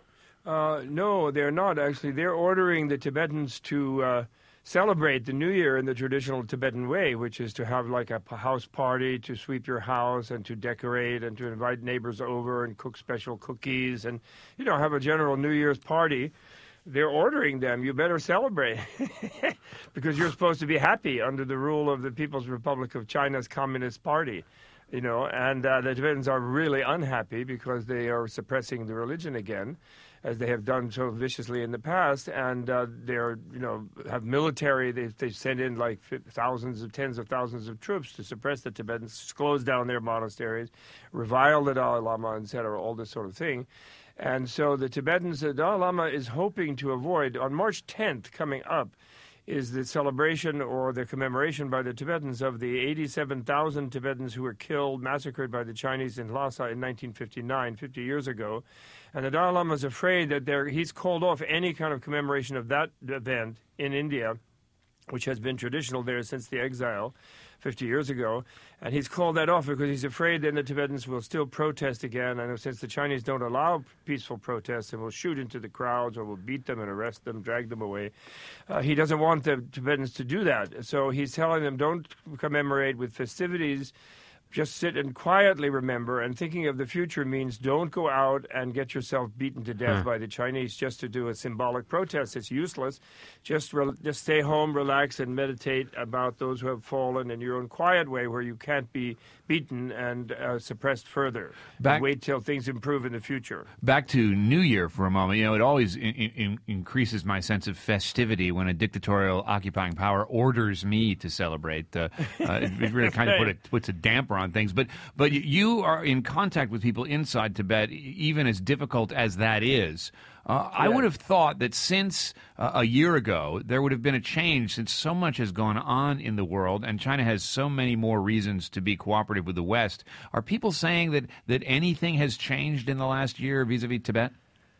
Uh, no, they're not, actually. They're ordering the Tibetans to uh, celebrate the New Year in the traditional Tibetan way, which is to have like a house party, to sweep your house and to decorate and to invite neighbors over and cook special cookies and, you know, have a general New Year's party. They're ordering them, you better celebrate, because you're supposed to be happy under the rule of the People's Republic of China's Communist Party. You know, and uh, the Tibetans are really unhappy because they are suppressing the religion again, as they have done so viciously in the past. And uh, they're, you know, have military. They they send in like thousands of, tens of thousands of troops to suppress the Tibetans, close down their monasteries, revile the Dalai Lama, et cetera, all this sort of thing. And so the Tibetans, the Dalai Lama is hoping to avoid, on March tenth coming up, is the celebration or the commemoration by the Tibetans of the eighty-seven thousand Tibetans who were killed, massacred by the Chinese in Lhasa in nineteen fifty-nine, fifty years ago. And the Dalai Lama is afraid that there, he's called off any kind of commemoration of that event in India, which has been traditional there since the exile fifty years ago. And he's called that off because he's afraid that the Tibetans will still protest again. And since the Chinese don't allow peaceful protests and will shoot into the crowds or will beat them and arrest them, drag them away, uh, he doesn't want the Tibetans to do that. So he's telling them, don't commemorate with festivities. Just sit and quietly remember, and thinking of the future means don't go out and get yourself beaten to death Huh. by the Chinese just to do a symbolic protest. It's useless. Just re- just stay home, relax, and meditate about those who have fallen in your own quiet way where you can't be beaten and uh, suppressed further. Back- And wait till things improve in the future. Back to New Year for a moment. You know, it always in, in, increases my sense of festivity when a dictatorial occupying power orders me to celebrate. Uh, uh, it, it really kind of put a, puts a damper on things. But but you are in contact with people inside Tibet, even as difficult as that is. Uh, I Yeah. would have thought that since uh, a year ago, there would have been a change, since so much has gone on in the world and China has so many more reasons to be cooperative with the West. Are people saying that, that anything has changed in the last year vis-a-vis Tibet?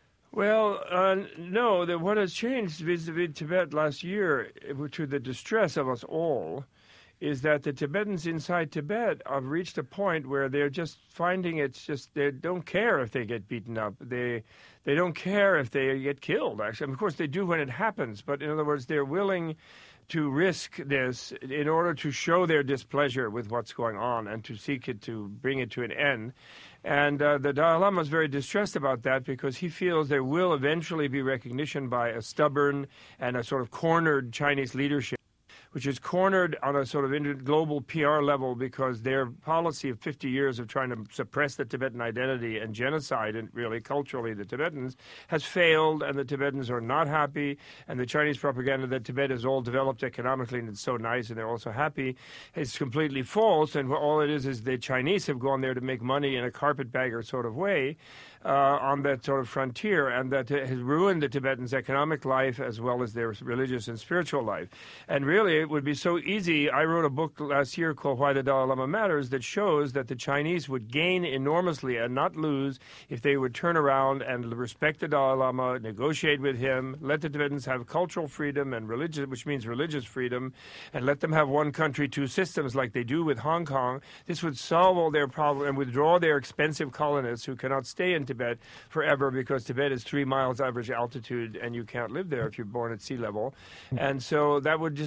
Well, uh, no. The, what has changed vis-a-vis Tibet last year, uh, to the distress of us all, is that the Tibetans inside Tibet have reached a point where they're just finding it's just they don't care if they get beaten up. They they don't care if they get killed, actually. And of course, they do when it happens. But in other words, they're willing to risk this in order to show their displeasure with what's going on and to seek it to bring it to an end. And uh, the Dalai Lama is very distressed about that because he feels there will eventually be recognition by a stubborn and a sort of cornered Chinese leadership, which is cornered on a sort of inter- global P R level because their policy of fifty years of trying to suppress the Tibetan identity and genocide, and really culturally the Tibetans, has failed, and the Tibetans are not happy, and the Chinese propaganda that Tibet is all developed economically and it's so nice and they're also happy is completely false, and all it is is the Chinese have gone there to make money in a carpetbagger sort of way uh, on that sort of frontier, and that has ruined the Tibetans' economic life as well as their religious and spiritual life. And really, it would be so easy. I wrote a book last year called Why the Dalai Lama Matters that shows that the Chinese would gain enormously and not lose if they would turn around and respect the Dalai Lama, negotiate with him, let the Tibetans have cultural freedom and religious, which means religious freedom, and let them have one country, two systems like they do with Hong Kong. This would solve all their problems and withdraw their expensive colonists who cannot stay in Tibet forever because Tibet is three miles average altitude and you can't live there if you're born at sea level. And so that would just be great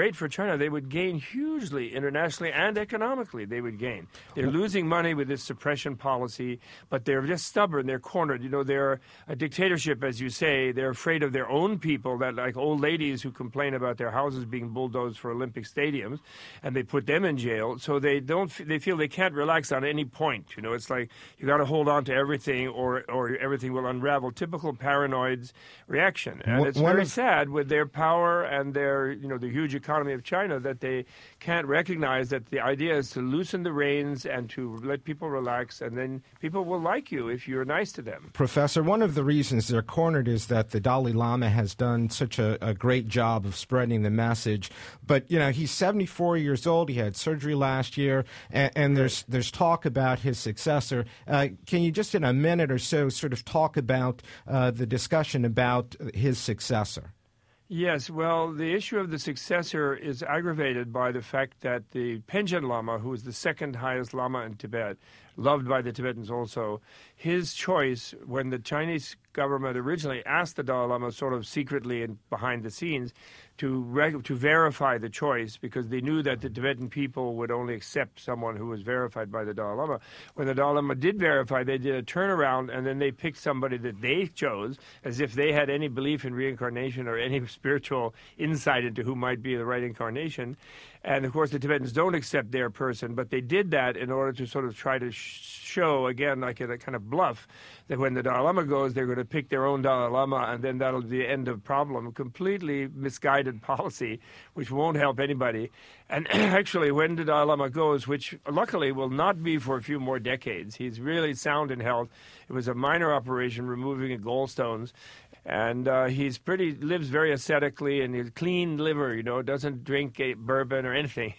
great for China. They would gain hugely internationally and economically. They would gain. They're losing money with this suppression policy, but they're just stubborn. They're cornered. You know, they're a dictatorship, as you say. They're afraid of their own people, that like old ladies who complain about their houses being bulldozed for Olympic stadiums, and they put them in jail. So they don't. They feel they can't relax on any point. You know, it's like you got to hold on to everything, or or everything will unravel. Typical paranoids reaction, and it's very sad with their power and their, you know, the huge economy of China, that they can't recognize that the idea is to loosen the reins and to let people relax, and then people will like you if you're nice to them. Professor, one of the reasons they're cornered is that the Dalai Lama has done such a, a great job of spreading the message. But, you know, he's seventy-four years old. He had surgery last year, and, and there's there's talk about his successor. Uh, can you just in a minute or so sort of talk about uh, the discussion about his successor? Yes, well, the issue of the successor is aggravated by the fact that the Panchen Lama, who is the second highest Lama in Tibet, loved by the Tibetans also, his choice, when the Chinese government originally asked the Dalai Lama sort of secretly and behind the scenes to reg- to verify the choice, because they knew that the Tibetan people would only accept someone who was verified by the Dalai Lama. When the Dalai Lama did verify, they did a turnaround, and then they picked somebody that they chose, as if they had any belief in reincarnation or any spiritual insight into who might be the right incarnation. And, of course, the Tibetans don't accept their person, but they did that in order to sort of try to sh- show, again, like a, a kind of bluff, that when the Dalai Lama goes, they're going to pick their own Dalai Lama, and then that'll be the end of problem. Completely misguided policy, which won't help anybody. And actually, when the Dalai Lama goes, which luckily will not be for a few more decades, he's really sound in health. It was a minor operation, removing gallstones. And uh, he's pretty, lives very ascetically, and he's clean liver, you know, doesn't drink a bourbon or anything.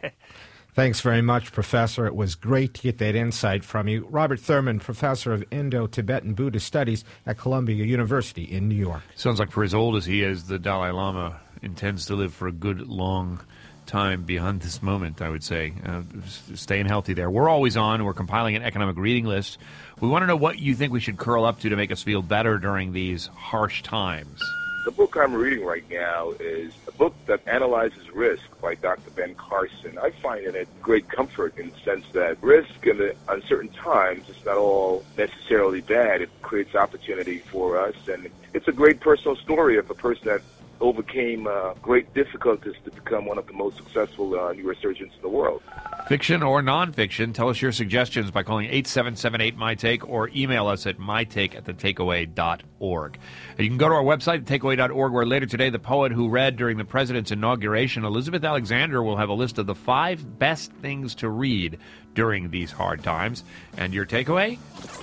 Thanks very much, Professor. It was great to get that insight from you. Robert Thurman, Professor of Indo-Tibetan Buddhist Studies at Columbia University in New York. Sounds like for as old as he is, the Dalai Lama intends to live for a good long time beyond this moment, I would say. Uh, staying healthy there. We're always on. We're compiling an economic reading list. We want to know what you think we should curl up to to make us feel better during these harsh times. The book I'm reading right now is a book that analyzes risk by Doctor Ben Carson. I find in it great comfort in the sense that risk in the uncertain times is not all necessarily bad. It creates opportunity for us, and it's a great personal story of a person that overcame uh, great difficulties to become one of the most successful uh, neurosurgeons in the world. Fiction or nonfiction, tell us your suggestions by calling eight seven seven eight my take or email us at mytake at the takeaway dot org. You can go to our website, the takeaway dot org, where later today the poet who read during the president's inauguration, Elizabeth Alexander, will have a list of the five best things to read during these hard times. And your takeaway?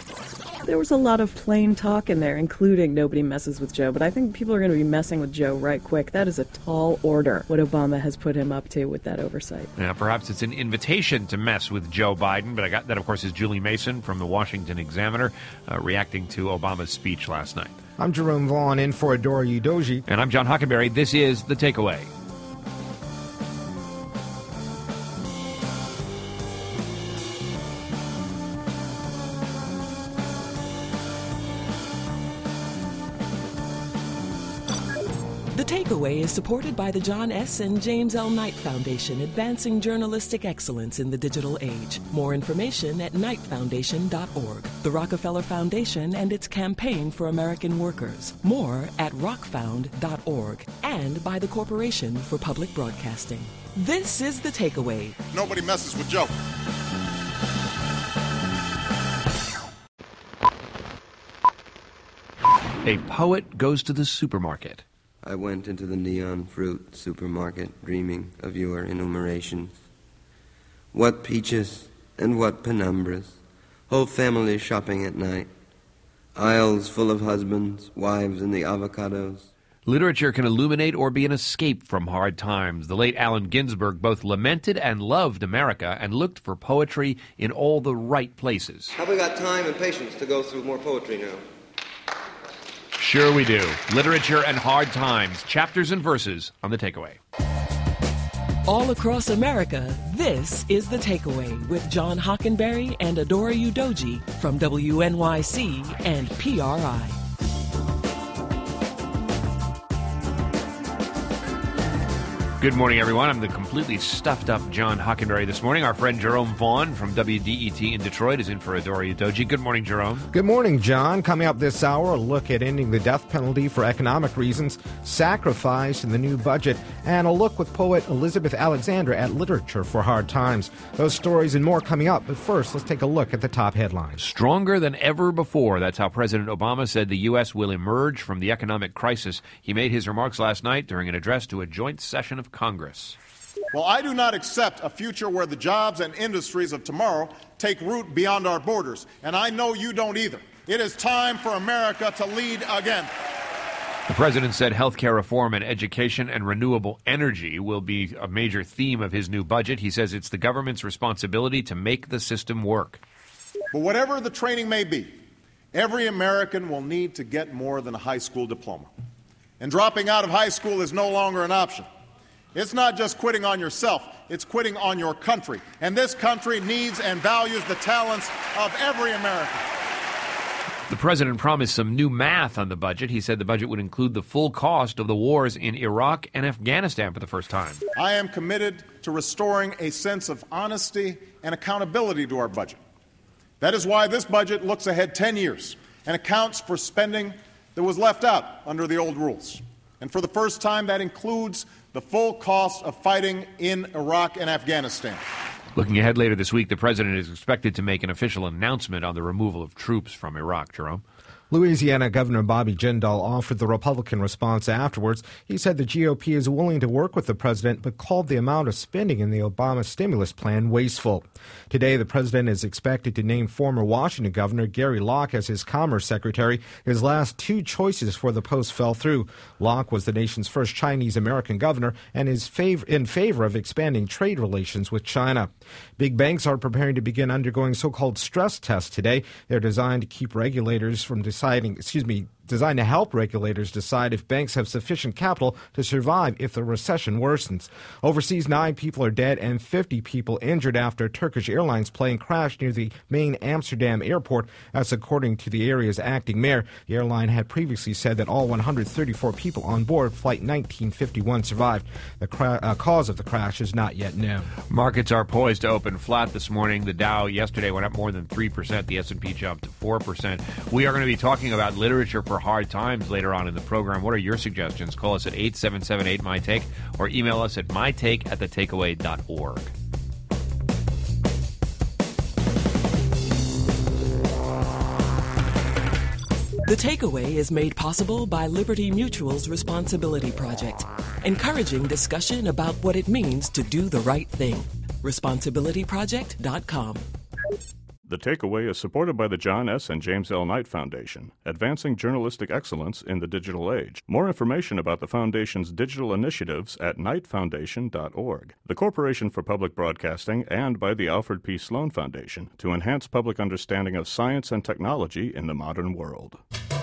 There was a lot of plain talk in there, including nobody messes with Joe, but I think people are going to be messing with Joe right quick. That is a tall order, what Obama has put him up to with that oversight. Yeah, perhaps it's an invitation to mess with Joe Biden, but I got that, of course, is Julie Mason from the Washington Examiner uh, reacting to Obama's speech last night. I'm Jerome Vaughn, in for Adora Udoji. And I'm John Hockenberry. This is The Takeaway. The Takeaway is supported by the John S. and James L. Knight Foundation, advancing journalistic excellence in the digital age. More information at knight foundation dot org. The Rockefeller Foundation and its campaign for American workers. More at rock found dot org. And by the Corporation for Public Broadcasting. This is The Takeaway. Nobody messes with Joe. A poet goes to the supermarket. I went into the neon fruit supermarket, dreaming of your enumerations. What peaches and what penumbras, whole family shopping at night, aisles full of husbands, wives, and the avocados. Literature can illuminate or be an escape from hard times. The late Allen Ginsberg both lamented and loved America and looked for poetry in all the right places. Have we got time and patience to go through more poetry now? Sure we do. Literature and hard times, chapters and verses on The Takeaway. All across America, this is The Takeaway with John Hockenberry and Adora Udoji from W N Y C and P R I. Good morning, everyone. I'm the completely stuffed up John Hockenberry this morning. Our friend Jerome Vaughn from W D E T in Detroit is in for Adora Udoji. Good morning, Jerome. Good morning, John. Coming up this hour, a look at ending the death penalty for economic reasons, sacrifice in the new budget, and a look with poet Elizabeth Alexander at Literature for Hard Times. Those stories and more coming up, but first, let's take a look at the top headlines. Stronger than ever before. That's how President Obama said the U S will emerge from the economic crisis. He made his remarks last night during an address to a joint session of Congress. Well, I do not accept a future where the jobs and industries of tomorrow take root beyond our borders, and I know you don't either. It is time for America to lead again. The president said health care reform and education and renewable energy will be a major theme of his new budget. He says it's the government's responsibility to make the system work. But whatever the training may be, every American will need to get more than a high school diploma. And dropping out of high school is no longer an option. It's not just quitting on yourself, it's quitting on your country. And this country needs and values the talents of every American. The president promised some new math on the budget. He said the budget would include the full cost of the wars in Iraq and Afghanistan for the first time. I am committed to restoring a sense of honesty and accountability to our budget. That is why this budget looks ahead ten years and accounts for spending that was left out under the old rules. And for the first time, that includes the full cost of fighting in Iraq and Afghanistan. Looking ahead later this week, the president is expected to make an official announcement on the removal of troops from Iraq. Jerome? Louisiana Governor Bobby Jindal offered the Republican response afterwards. He said the G O P is willing to work with the president, but called the amount of spending in the Obama stimulus plan wasteful. Today, the president is expected to name former Washington Governor Gary Locke as his Commerce Secretary. His last two choices for the post fell through. Locke was the nation's first Chinese-American governor and is fav- in favor of expanding trade relations with China. Big banks are preparing to begin undergoing so-called stress tests today. They're designed to keep regulators from deciding Deciding, excuse me, designed to help regulators decide if banks have sufficient capital to survive if the recession worsens. Overseas, nine people are dead and fifty people injured after a Turkish Airlines plane crashed near the main Amsterdam airport. That's according to the area's acting mayor. The airline had previously said that all one hundred thirty-four people on board Flight nineteen fifty-one survived. The cra- uh, cause of the crash is not yet known. Markets are poised to open flat this morning. The Dow yesterday went up more than three percent. The S and P jumped four percent. We are going to be talking about literature for hard times later on in the program. What are your suggestions? Call us at eight seven seven eight my take or email us at my take at the takeaway dot org. The Takeaway is made possible by Liberty Mutual's Responsibility Project, encouraging discussion about what it means to do the right thing. responsibility project dot com. The Takeaway is supported by the John S. and James L. Knight Foundation, advancing journalistic excellence in the digital age. More information about the Foundation's digital initiatives at knight foundation dot org. The Corporation for Public Broadcasting, and by the Alfred P. Sloan Foundation to enhance public understanding of science and technology in the modern world.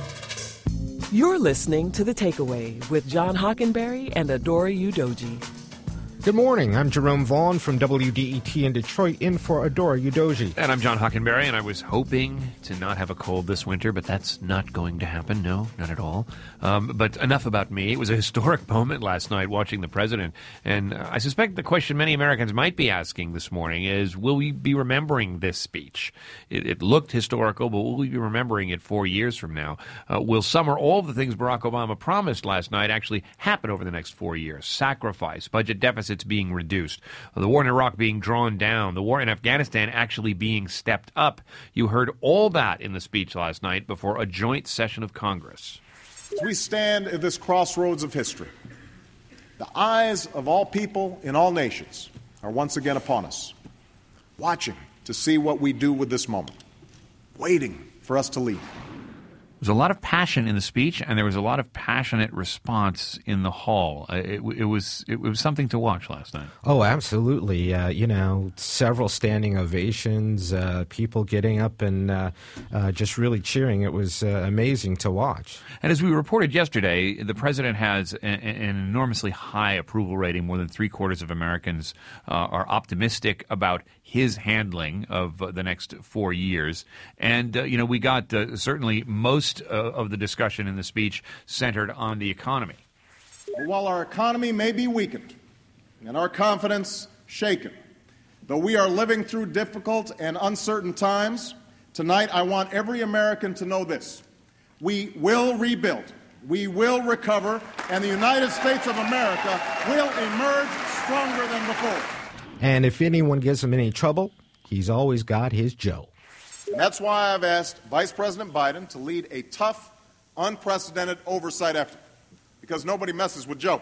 You're listening to The Takeaway with John Hockenberry and Adora Udoji. Good morning. I'm Jerome Vaughn from W D E T in Detroit, in for Adora Udoji. And I'm John Hockenberry, and I was hoping to not have a cold this winter, but that's not going to happen. No, not at all. Um, but enough about me. It was a historic moment last night watching the president, and uh, I suspect the question many Americans might be asking this morning is, will we be remembering this speech? It, it looked historical, but will we be remembering it four years from now? Uh, will some or all of the things Barack Obama promised last night actually happen over the next four years? Sacrifice, budget deficits being reduced, the war in Iraq being drawn down, the war in Afghanistan actually being stepped up. You heard all that in the speech last night before a joint session of Congress. As we stand at this crossroads of history, the eyes of all people in all nations are once again upon us, watching to see what we do with this moment, waiting for us to lead. There was a lot of passion in the speech, and there was a lot of passionate response in the hall. It, it was it was something to watch last night. Oh, absolutely. Uh, you know, several standing ovations, uh, people getting up and uh, uh, just really cheering. It was uh, amazing to watch. And as we reported yesterday, the president has a, an enormously high approval rating. More than three quarters of Americans uh, are optimistic about his handling of uh, the next four years. And, uh, you know, we got uh, certainly most uh, of the discussion in the speech centered on the economy. While our economy may be weakened, and our confidence shaken. Though we are living through difficult and uncertain times, tonight I want every American to know this. We will rebuild, we will recover, and the United States of America will emerge stronger than before. And if anyone gives him any trouble, he's always got his Joe. And that's why I've asked Vice President Biden to lead a tough, unprecedented oversight effort, because nobody messes with Joe.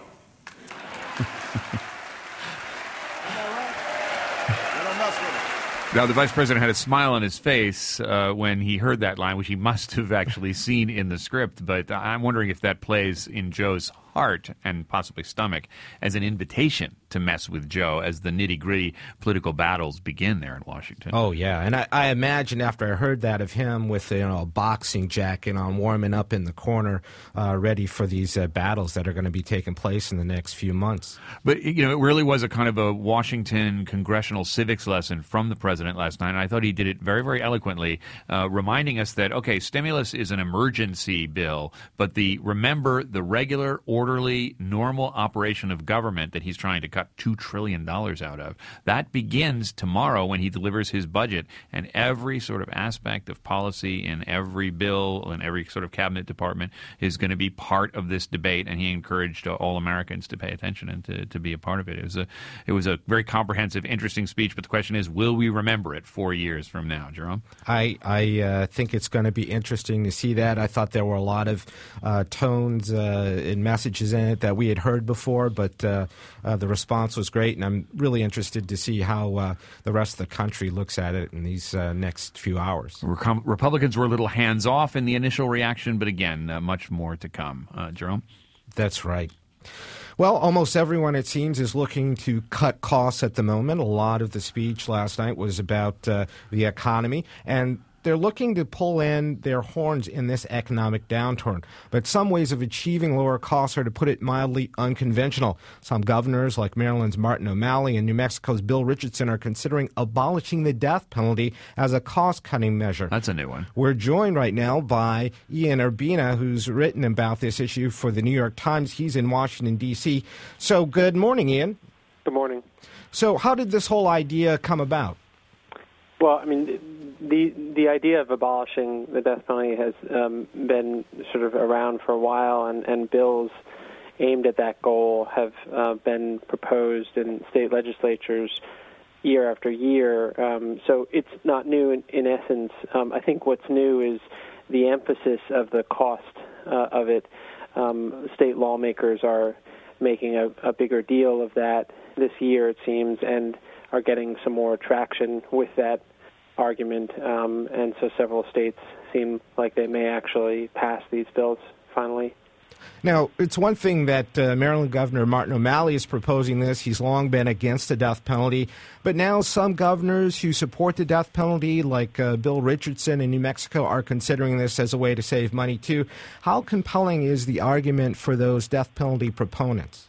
Now, the vice president had a smile on his face uh, when he heard that line, which he must have actually seen in the script. But I'm wondering if that plays in Joe's heart and possibly stomach as an invitation to mess with Joe as the nitty-gritty political battles begin there in Washington. Oh, yeah. And I, I imagine after I heard that of him with you know, a boxing jacket on, warming up in the corner, uh, ready for these uh, battles that are going to be taking place in the next few months. But, you know, it really was a kind of a Washington congressional civics lesson from the president last night. And I thought he did it very, very eloquently, uh, reminding us that, okay, stimulus is an emergency bill, but the remember the regular, orderly, normal operation of government that he's trying to cut two trillion dollars out of. That begins tomorrow when he delivers his budget, and every sort of aspect of policy in every bill and every sort of cabinet department is going to be part of this debate, and he encouraged uh, all Americans to pay attention and to, to be a part of it. It was a it was a very comprehensive, interesting speech, but the question is, will we remember it four years from now, Jerome? I, I uh, think it's going to be interesting to see that. I thought there were a lot of uh, tones uh, and messages in it that we had heard before, but uh, uh, the response was great, and I'm really interested to see how uh, the rest of the country looks at it in these uh, next few hours. Recom- Republicans were a little hands-off in the initial reaction, but again, uh, much more to come. Uh, Jerome? That's right. Well, almost everyone, it seems, is looking to cut costs at the moment. A lot of the speech last night was about uh, the economy, and they're looking to pull in their horns in this economic downturn. But some ways of achieving lower costs are, to put it mildly, unconventional. Some governors, like Maryland's Martin O'Malley and New Mexico's Bill Richardson, are considering abolishing the death penalty as a cost-cutting measure. That's a new one. We're joined right now by Ian Urbina, who's written about this issue for the New York Times. He's in Washington, D C So good morning, Ian. Good morning. So how did this whole idea come about? Well, I mean, the the idea of abolishing the death penalty has um, been sort of around for a while, and, and bills aimed at that goal have uh, been proposed in state legislatures year after year. Um, so it's not new in, in essence. Um, I think what's new is the emphasis of the cost uh, of it. Um, state lawmakers are making a, a bigger deal of that this year, it seems, and are getting some more traction with that argument, um, and so several states seem like they may actually pass these bills finally. Now, it's one thing that uh, Maryland Governor Martin O'Malley is proposing this. He's long been against the death penalty. But now some governors who support the death penalty, like uh, Bill Richardson in New Mexico, are considering this as a way to save money, too. How compelling is the argument for those death penalty proponents?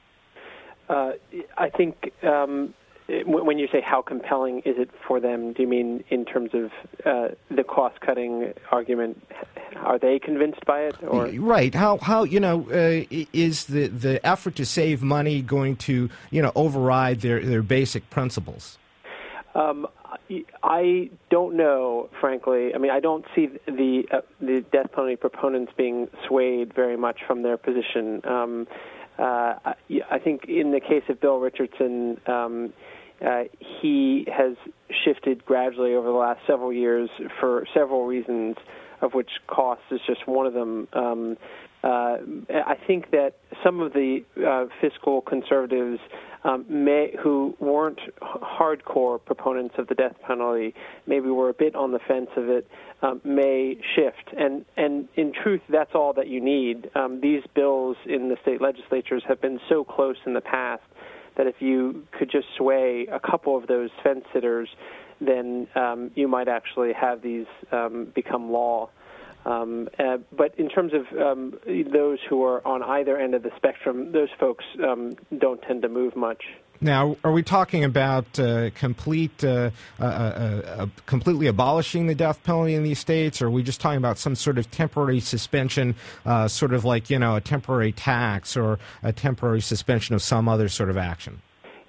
Uh, I think um, when you say how compelling is it for them, do you mean in terms of uh, the cost-cutting argument? Are they convinced by it? Or? Right. How, how you know, uh, is the, the effort to save money going to, you know, override their, their basic principles? Um, I don't know, frankly. I mean, I don't see the uh, the death penalty proponents being swayed very much from their position. Um, uh, I, I think in the case of Bill Richardson, um, uh, he has shifted gradually over the last several years for several reasons, of which cost is just one of them. Um, uh, I think that some of the uh, fiscal conservatives um, may, who weren't hardcore proponents of the death penalty, maybe were a bit on the fence of it, um, may shift. And, and in truth, that's all that you need. Um, these bills in the state legislatures have been so close in the past that if you could just sway a couple of those fence sitters, then um, you might actually have these um, become law. Um, uh, but in terms of um, those who are on either end of the spectrum, those folks um, don't tend to move much. Now, are we talking about uh, complete, uh, uh, uh, uh, completely abolishing the death penalty in these states, or are we just talking about some sort of temporary suspension, uh, sort of like, you know, a temporary tax or a temporary suspension of some other sort of action?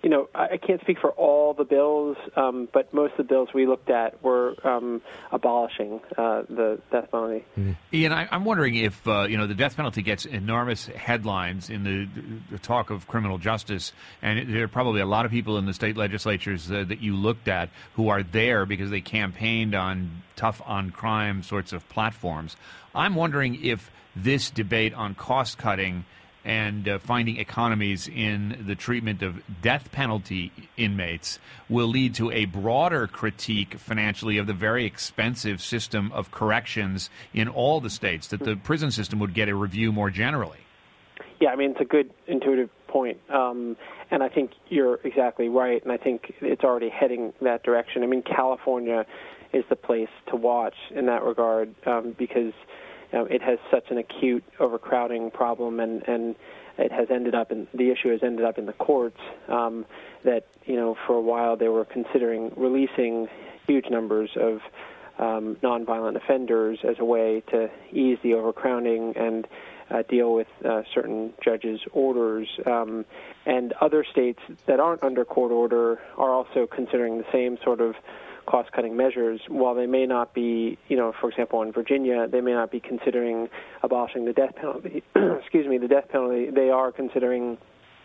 you know, I can't speak for all the bills, um, but most of the bills we looked at were um, abolishing uh, the death penalty. Mm-hmm. Ian, I, I'm wondering if, uh, you know, the death penalty gets enormous headlines in the, the talk of criminal justice, and there are probably a lot of people in the state legislatures uh, that you looked at who are there because they campaigned on tough on crime sorts of platforms. I'm wondering if this debate on cost cutting and uh, finding economies in the treatment of death penalty inmates will lead to a broader critique financially of the very expensive system of corrections in all the states, that the prison system would get a review more generally. Yeah, I mean, it's a good intuitive point, um, and I think you're exactly right, and I think it's already heading that direction. I mean, California is the place to watch in that regard um, because Um, it has such an acute overcrowding problem, and, and it has ended up in the issue has ended up in the courts. Um, that you know, for a while they were considering releasing huge numbers of um, nonviolent offenders as a way to ease the overcrowding and uh, deal with uh, certain judges' orders. Um, and other states that aren't under court order are also considering the same sort of cost-cutting measures. While they may not be, you know, for example, in Virginia, they may not be considering abolishing the death penalty. excuse me, the death penalty. They are considering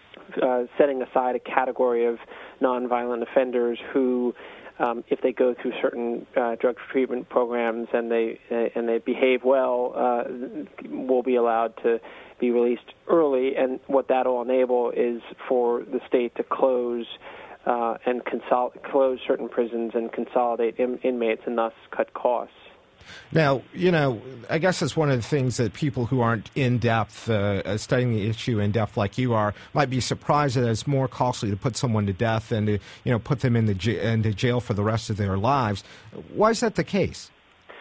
uh, setting aside a category of nonviolent offenders who, um, if they go through certain uh, drug treatment programs and they uh, and they behave well, uh, will be allowed to be released early. And what that will enable is for the state to close. Uh, and consol- close certain prisons and consolidate in- inmates and thus cut costs. Now, you know, I guess it's one of the things that people who aren't in-depth, uh, studying the issue in-depth like you are, might be surprised that it's more costly to put someone to death than to, you know, put them in the j- into jail for the rest of their lives. Why is that the case?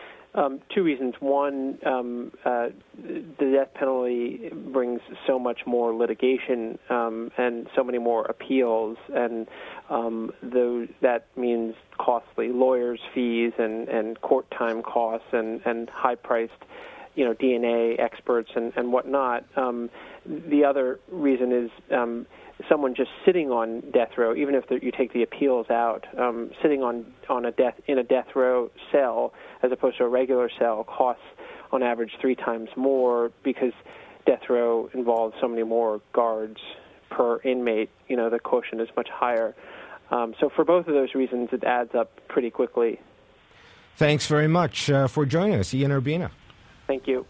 Um, two reasons. One, um, uh, the death penalty brings so much more litigation um, and so many more appeals, and um, those, that means costly lawyers' fees and, and court time costs and, and high-priced, you know, D N A experts and, and whatnot. Um, the other reason is um, someone just sitting on death row, even if the, you take the appeals out, um, sitting on, on a death in a death row cell as opposed to a regular cell costs on average three times more because death row involves so many more guards per inmate. You know, the quotient is much higher. Um, so for both of those reasons, it adds up pretty quickly. Thanks very much uh, for joining us, Ian Urbina. Thank you.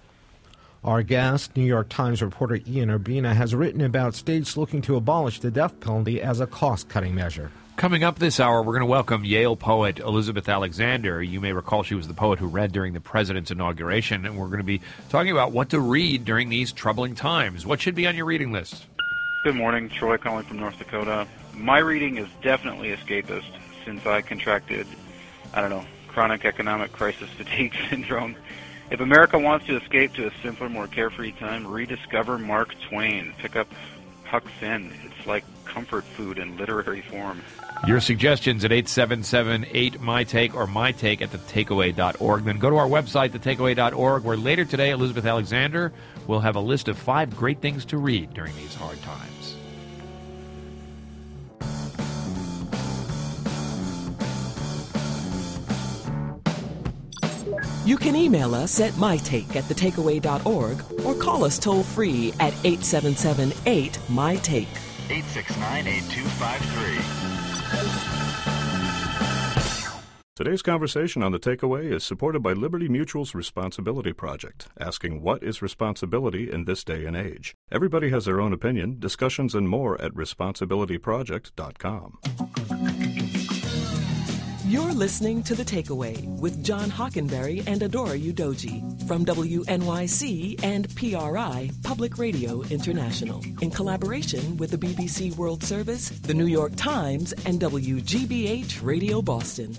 Our guest, New York Times reporter Ian Urbina, has written about states looking to abolish the death penalty as a cost-cutting measure. Coming up this hour, we're going to welcome Yale poet Elizabeth Alexander. You may recall she was the poet who read during the president's inauguration, and we're going to be talking about what to read during these troubling times. What should be on your reading list? Good morning, Troy calling from North Dakota. My reading is definitely escapist since I contracted, I don't know, chronic economic crisis fatigue syndrome. If America wants to escape to a simpler, more carefree time, rediscover Mark Twain. Pick up Huck Finn. It's like comfort food in literary form. Your suggestions at eight seven seven eight my take or mytake at the takeaway dot org. Then go to our website, the takeaway dot org, where later today, Elizabeth Alexander will have a list of five great things to read during these hard times. You can email us at mytake at the takeaway dot org or call us toll-free at eight seven seven eight my take. eight six nine, eight two five three. Today's conversation on The Takeaway is supported by Liberty Mutual's Responsibility Project, asking what is responsibility in this day and age. Everybody has their own opinion. Discussions and more at responsibility project dot com. You're listening to The Takeaway with John Hockenberry and Adora Udoji from W N Y C and P R I Public Radio International in collaboration with the B B C World Service, the New York Times, and W G B H Radio Boston.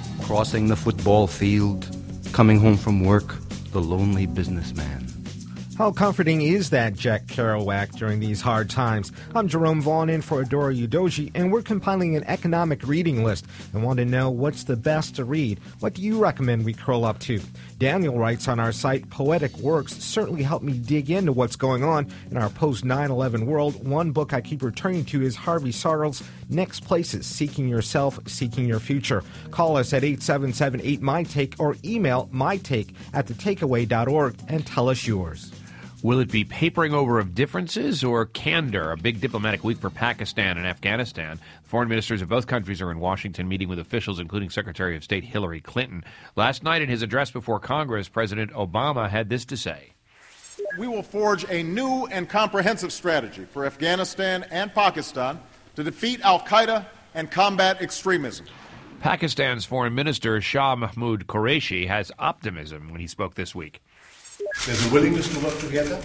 Crossing the football field, coming home from work, the lonely businessman. How comforting is that Jack Kerouac during these hard times? I'm Jerome Vaughn in for Adora Udoji, and we're compiling an economic reading list and want to know what's the best to read. What do you recommend we curl up to? Daniel writes on our site, Poetic Works certainly helped me dig into what's going on in our post nine eleven world. One book I keep returning to is Harvey Sartle's Next Places, Seeking Yourself, Seeking Your Future. Call us at eight seven seven eight M Y Take or email mytake at the takeaway dot org and tell us yours. Will it be papering over of differences or candor? A big diplomatic week for Pakistan and Afghanistan. Foreign ministers of both countries are in Washington meeting with officials, including Secretary of State Hillary Clinton. Last night in his address before Congress, President Obama had this to say. We will forge a new and comprehensive strategy for Afghanistan and Pakistan to defeat al-Qaeda and combat extremism. Pakistan's Foreign Minister Shah Mahmood Qureshi has optimism when he spoke this week. There's a willingness to work together,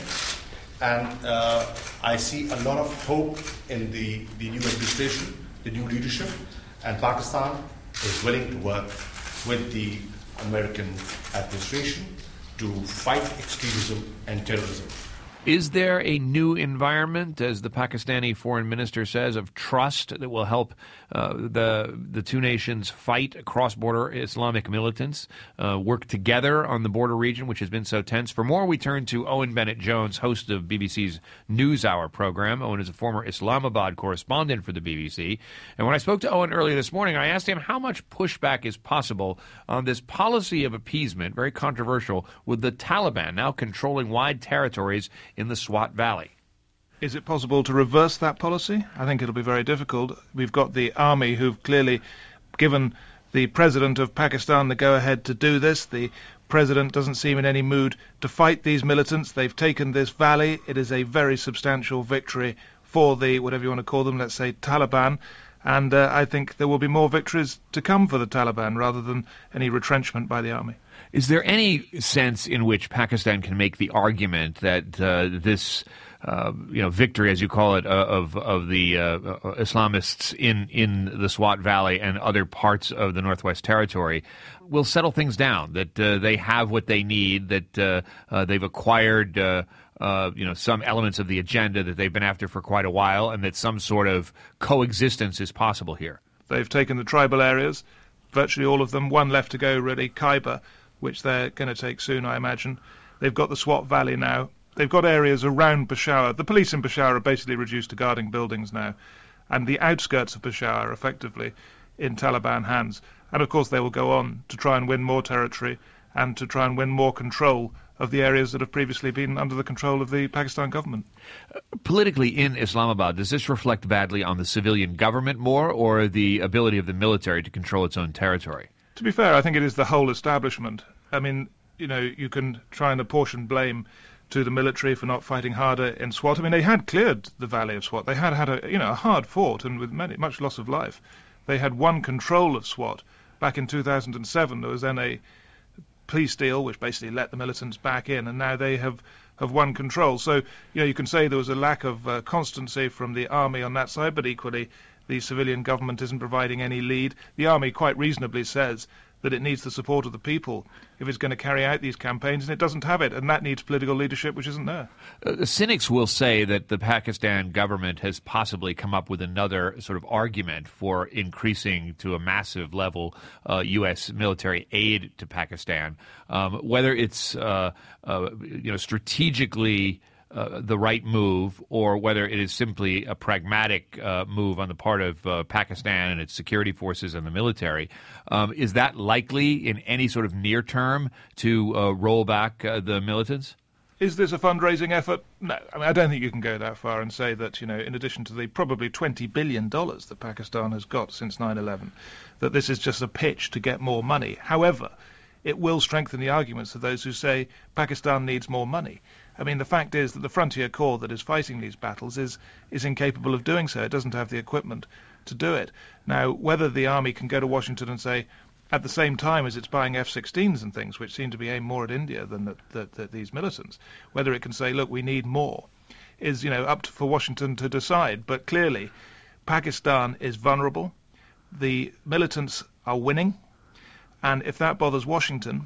and uh, I see a lot of hope in the, the new administration, the new leadership, and Pakistan is willing to work with the American administration to fight extremism and terrorism. Is there a new environment, as the Pakistani foreign minister says, of trust that will help uh, the the two nations fight cross-border Islamic militants, uh, work together on the border region, which has been so tense? For more, we turn to Owen Bennett-Jones, host of B B C's NewsHour program. Owen is a former Islamabad correspondent for the B B C. And when I spoke to Owen earlier this morning, I asked him how much pushback is possible on this policy of appeasement, very controversial, with the Taliban now controlling wide territories in the Swat Valley. Is it possible to reverse that policy? I think it'll be very difficult. We've got the army who've clearly given the president of Pakistan the go-ahead to do this. The president doesn't seem in any mood to fight these militants. They've taken this valley. It is a very substantial victory for the, whatever you want to call them, let's say Taliban. And uh, I think there will be more victories to come for the Taliban rather than any retrenchment by the army. Is there any sense in which Pakistan can make the argument that uh, this, uh, you know, victory, as you call it, uh, of of the uh, Islamists in in the Swat Valley and other parts of the Northwest Territory will settle things down? That uh, they have what they need, that uh, uh, they've acquired, uh, uh, you know, some elements of the agenda that they've been after for quite a while, and that some sort of coexistence is possible here. They've taken the tribal areas, virtually all of them. One left to go, really, Khyber, which they're going to take soon, I imagine. They've got the Swat Valley now. They've got areas around Peshawar. The police in Peshawar are basically reduced to guarding buildings now. And the outskirts of Peshawar are effectively in Taliban hands. And, of course, they will go on to try and win more territory and to try and win more control of the areas that have previously been under the control of the Pakistan government. Uh, politically in Islamabad, does this reflect badly on the civilian government more, or the ability of the military to control its own territory? To be fair, I think it is the whole establishment. I mean, you know, you can try and apportion blame to the military for not fighting harder in Swat. I mean, they had cleared the valley of Swat. They had had a, you know, a hard fought and with many, much loss of life. They had won control of Swat. Back in two thousand seven, there was then a peace deal which basically let the militants back in, and now they have, have won control. So, you know, you can say there was a lack of uh, constancy from the army on that side, but equally the civilian government isn't providing any lead. The army quite reasonably says that it needs the support of the people if it's going to carry out these campaigns, and it doesn't have it, and that needs political leadership, which isn't there. Uh, the cynics will say that the Pakistan government has possibly come up with another sort of argument for increasing to a massive level uh, U S military aid to Pakistan, um, whether it's uh, uh, you know strategically Uh, the right move, or whether it is simply a pragmatic uh, move on the part of uh, Pakistan and its security forces and the military. Um, is that likely in any sort of near term to uh, roll back uh, the militants? Is this a fundraising effort? No. I mean, I don't think you can go that far and say that, you know, in addition to the probably twenty billion dollars that Pakistan has got since nine eleven, that this is just a pitch to get more money. However, it will strengthen the arguments of those who say Pakistan needs more money. I mean, the fact is that the frontier corps that is fighting these battles is is incapable of doing so. It doesn't have the equipment to do it. Now, whether the army can go to Washington and say, at the same time as it's buying F sixteens and things, which seem to be aimed more at India than the, the, the, these militants, whether it can say, look, we need more, is, you know, up to, for Washington to decide. But clearly, Pakistan is vulnerable. The militants are winning. And if that bothers Washington,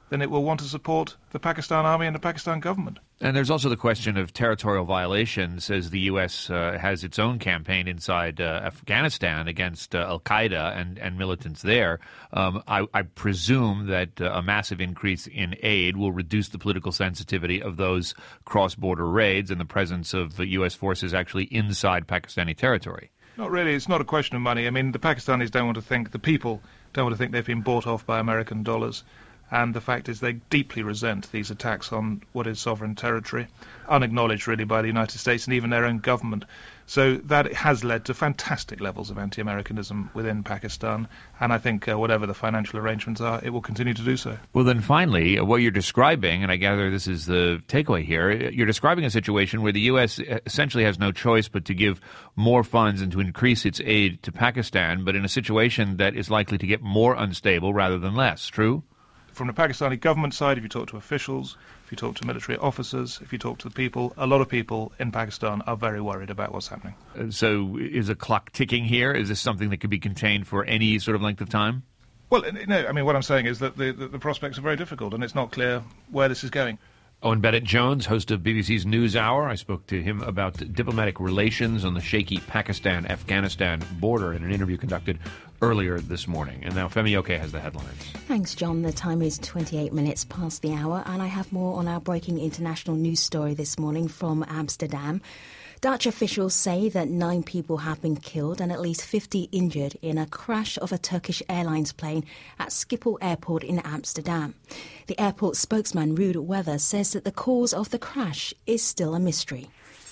then it will want to support the Pakistan army and the Pakistan government. And there's also the question of territorial violations, as the U S uh, has its own campaign inside uh, Afghanistan against uh, al-Qaeda and, and militants there. Um, I, I presume that uh, a massive increase in aid will reduce the political sensitivity of those cross-border raids and the presence of uh, U S forces actually inside Pakistani territory. Not really. It's not a question of money. I mean, the Pakistanis don't want to think, the people don't want to think they've been bought off by American dollars. And the fact is they deeply resent these attacks on what is sovereign territory, unacknowledged really by the United States and even their own government. So that has led to fantastic levels of anti-Americanism within Pakistan, and I think uh, whatever the financial arrangements are, it will continue to do so. Well, then finally, what you're describing, and I gather this is the takeaway here, you're describing a situation where the U S essentially has no choice but to give more funds and to increase its aid to Pakistan, but in a situation that is likely to get more unstable rather than less. True? From the Pakistani government side, if you talk to officials, if you talk to military officers, if you talk to the people, a lot of people in Pakistan are very worried about what's happening. Uh, so is a clock ticking here? Is this something that could be contained for any sort of length of time? Well, no, I mean, what I'm saying is that the, the, the prospects are very difficult, and it's not clear where this is going. Owen Bennett-Jones, host of B B C's NewsHour. I spoke to him about diplomatic relations on the shaky Pakistan-Afghanistan border in an interview conducted earlier this morning. And now Femi Oke has the headlines. Thanks, John. The time is twenty-eight minutes past the hour, and I have more on our breaking international news story this morning from Amsterdam. Dutch officials say that nine people have been killed and at least fifty injured in a crash of a Turkish Airlines plane at Schiphol Airport in Amsterdam. The airport spokesman, Ruud Weather, says that the cause of the crash is still a mystery.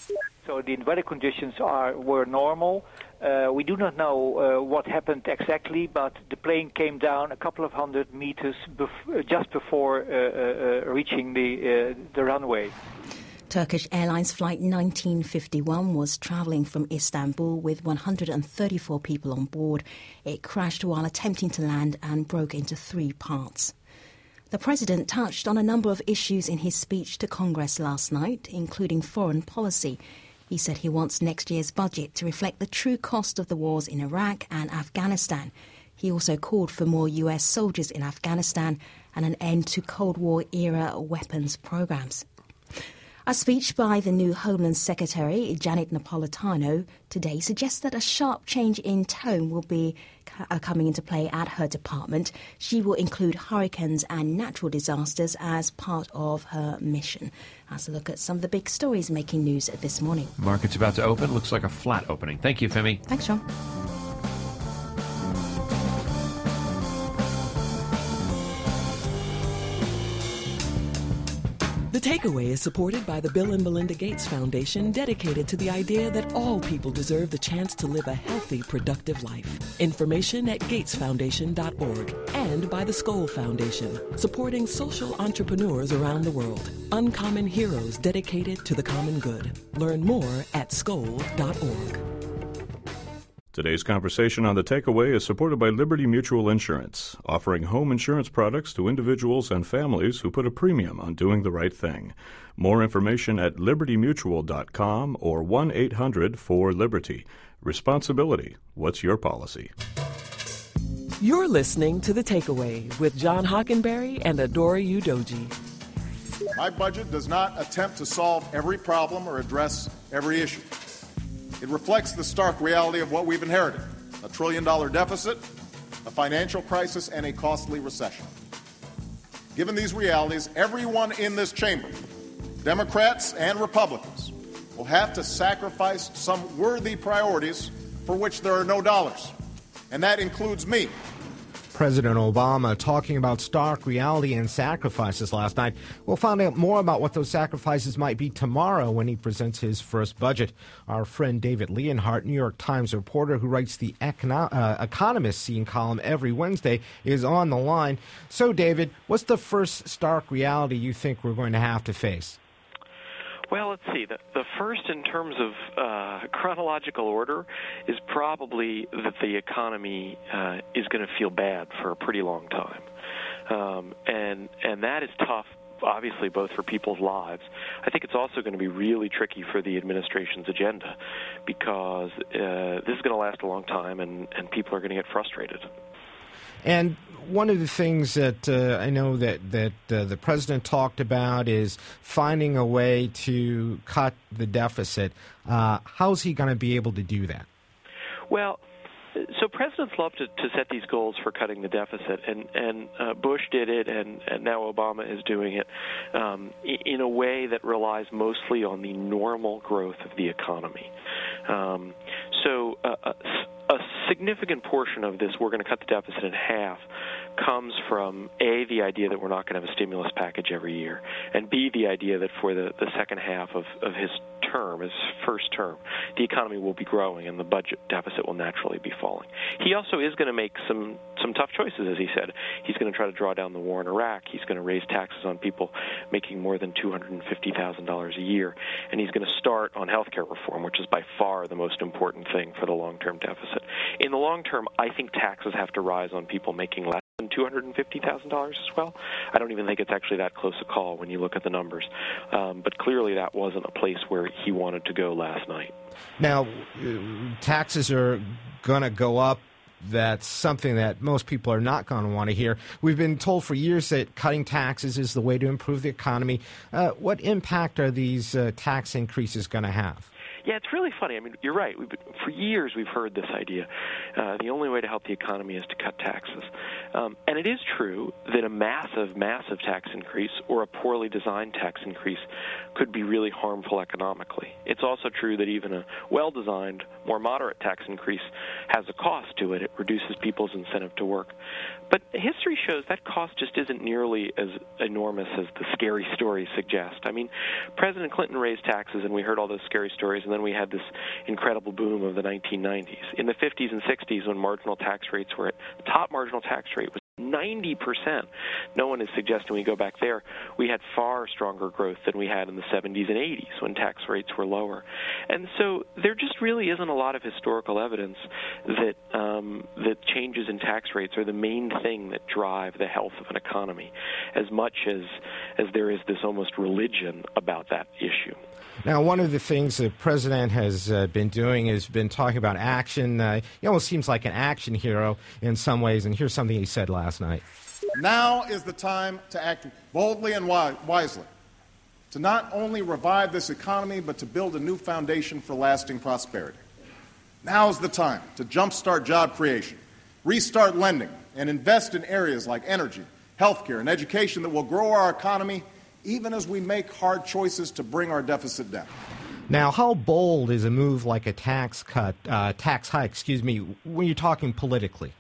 So the weather conditions are were normal. Uh, we do not know uh, what happened exactly, but the plane came down a couple of hundred meters bef- just before uh, uh, reaching the uh, the runway. Turkish Airlines Flight nineteen fifty-one was travelling from Istanbul with one hundred thirty-four people on board. It crashed while attempting to land and broke into three parts. The President touched on a number of issues in his speech to Congress last night, including foreign policy. He said he wants next year's budget to reflect the true cost of the wars in Iraq and Afghanistan. He also called for more U S soldiers in Afghanistan and an end to Cold War-era weapons programs. A speech by the new Homeland Secretary, Janet Napolitano, today suggests that a sharp change in tone will be uh, coming into play at her department. She will include hurricanes and natural disasters as part of her mission. As a look at some of the big stories making news this morning. Market's about to open. Looks like a flat opening. Thank you, Femi. Thanks, John. The Takeaway is supported by the Bill and Melinda Gates Foundation, dedicated to the idea that all people deserve the chance to live a healthy, productive life. Information at gates foundation dot org, and by the Skoll Foundation, supporting social entrepreneurs around the world. Uncommon heroes dedicated to the common good. Learn more at skoll dot org. Today's conversation on The Takeaway is supported by Liberty Mutual Insurance, offering home insurance products to individuals and families who put a premium on doing the right thing. More information at liberty mutual dot com or one eight hundred four liberty. Responsibility. What's your policy? You're listening to The Takeaway with John Hockenberry and Adora Udoji. My budget does not attempt to solve every problem or address every issue. It reflects the stark reality of what we've inherited: a trillion-dollar deficit, a financial crisis, and a costly recession. Given these realities, everyone in this chamber, Democrats and Republicans, will have to sacrifice some worthy priorities for which there are no dollars. And that includes me. President Obama talking about stark reality and sacrifices last night. We'll find out more about what those sacrifices might be tomorrow when he presents his first budget. Our friend David Leonhardt, New York Times reporter who writes the Econo- uh, Economist scene column every Wednesday, is on the line. So, David, what's the first stark reality you think we're going to have to face? Well, let's see. The, the first, in terms of uh, chronological order, is probably that the economy uh, is going to feel bad for a pretty long time. Um, and and that is tough, obviously, both for people's lives. I think it's also going to be really tricky for the administration's agenda, because uh, this is going to last a long time, and, and people are going to get frustrated. And one of the things that uh, I know that, that uh, the president talked about is finding a way to cut the deficit. Uh, how's he going to be able to do that? Well, so presidents love to, to set these goals for cutting the deficit, and, and uh, Bush did it, and, and now Obama is doing it um, in a way that relies mostly on the normal growth of the economy. Um, so uh, a, a significant portion of this, we're going to cut the deficit in half, comes from, A, the idea that we're not going to have a stimulus package every year, and B, the idea that for the, the second half of, of his term, his first term, the economy will be growing and the budget deficit will naturally be falling. He also is going to make some, some tough choices, as he said. He's going to try to draw down the war in Iraq. He's going to raise taxes on people making more than two hundred fifty thousand dollars a year. And he's going to start on health care reform, which is by far the most important thing for the long-term deficit. In the long term, I think taxes have to rise on people making less than two hundred fifty thousand dollars as well. I don't even think it's actually that close a call when you look at the numbers. Um, but clearly that wasn't a place where he wanted to go last night. Now, taxes are going to go up. That's something that most people are not going to want to hear. We've been told for years that cutting taxes is the way to improve the economy. Uh, what impact are these uh, tax increases going to have? Yeah, it's really funny. I mean, you're right. We've been, for years, we've heard this idea. Uh, the only way to help the economy is to cut taxes. Um, and it is true that a massive, massive tax increase or a poorly designed tax increase could be really harmful economically. It's also true that even a well-designed, more moderate tax increase has a cost to it. It reduces people's incentive to work. But history shows that cost just isn't nearly as enormous as the scary stories suggest. I mean, President Clinton raised taxes, and we heard all those scary stories, and then we had this incredible boom of the nineteen nineties. In the fifties and sixties, when marginal tax rates were at the top marginal tax rate was ninety percent. No one is suggesting we go back there. We had far stronger growth than we had in the seventies and eighties when tax rates were lower. And so there just really isn't a lot of historical evidence that um, that changes in tax rates are the main thing that drive the health of an economy, as much as, as there is this almost religion about that issue. Now, one of the things the president has uh, been doing has been talking about action. Uh, he almost seems like an action hero in some ways, and here's something he said last night. Now is the time to act boldly and wi- wisely, to not only revive this economy, but to build a new foundation for lasting prosperity. Now is the time to jumpstart job creation, restart lending, and invest in areas like energy, healthcare, and education that will grow our economy even as we make hard choices to bring our deficit down. Now, how bold is a move like a tax cut, uh, tax hike, excuse me, when you're talking politically?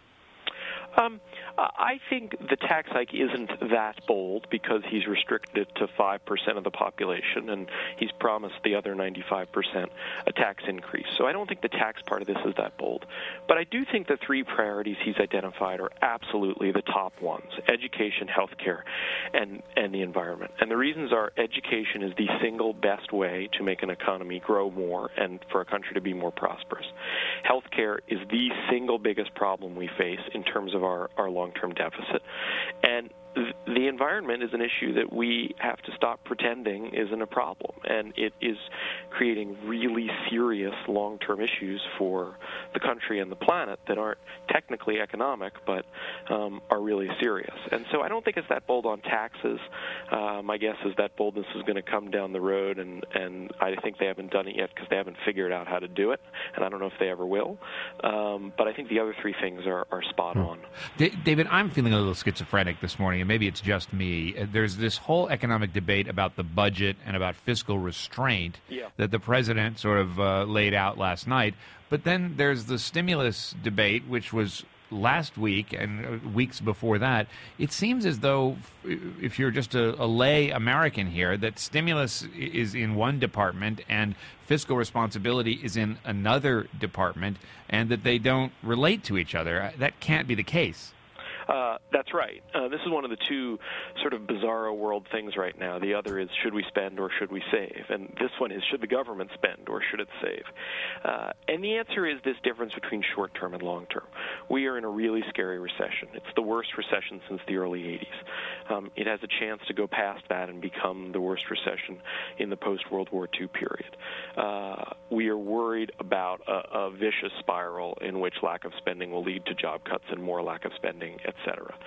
Um, I think the tax hike isn't that bold because he's restricted it to five percent of the population, and he's promised the other ninety-five percent a tax increase. So I don't think the tax part of this is that bold. But I do think the three priorities he's identified are absolutely the top ones: education, healthcare, and, and the environment. And the reasons are education is the single best way to make an economy grow more and for a country to be more prosperous. Healthcare is the single biggest problem we face in terms of our, our long-term deficit. And th- the environment is an issue that we have to stop pretending isn't a problem. And it is creating really serious long-term issues for the country and the planet that aren't technically economic, but um, are really serious. And so I don't think it's that bold on taxes. Uh, my guess is that boldness is going to come down the road, and, and I think they haven't done it yet because they haven't figured out how to do it, and I don't know if they ever will. Um, but I think the other three things are, are spot on. D- David, I'm feeling a little schizophrenic this morning, and maybe it's just me. There's this whole economic debate about the budget and about fiscal restraint yeah. that the president sort of uh, laid out last night. But then there's the stimulus debate, which was last week and weeks before that. It seems as though, if you're just a, a lay American here, that stimulus is in one department and fiscal responsibility is in another department, and that they don't relate to each other. That can't be the case. Uh, that's right. Uh, this is one of the two sort of bizarro world things right now. The other is, should we spend or should we save? And this one is, should the government spend or should it save? Uh, and the answer is this difference between short-term and long-term. We are in a really scary recession. It's the worst recession since the early eighties. Um, it has a chance to go past that and become the worst recession in the post-World War Two period. Uh, we are worried about a, a vicious spiral in which lack of spending will lead to job cuts and more lack of spending, et cetera.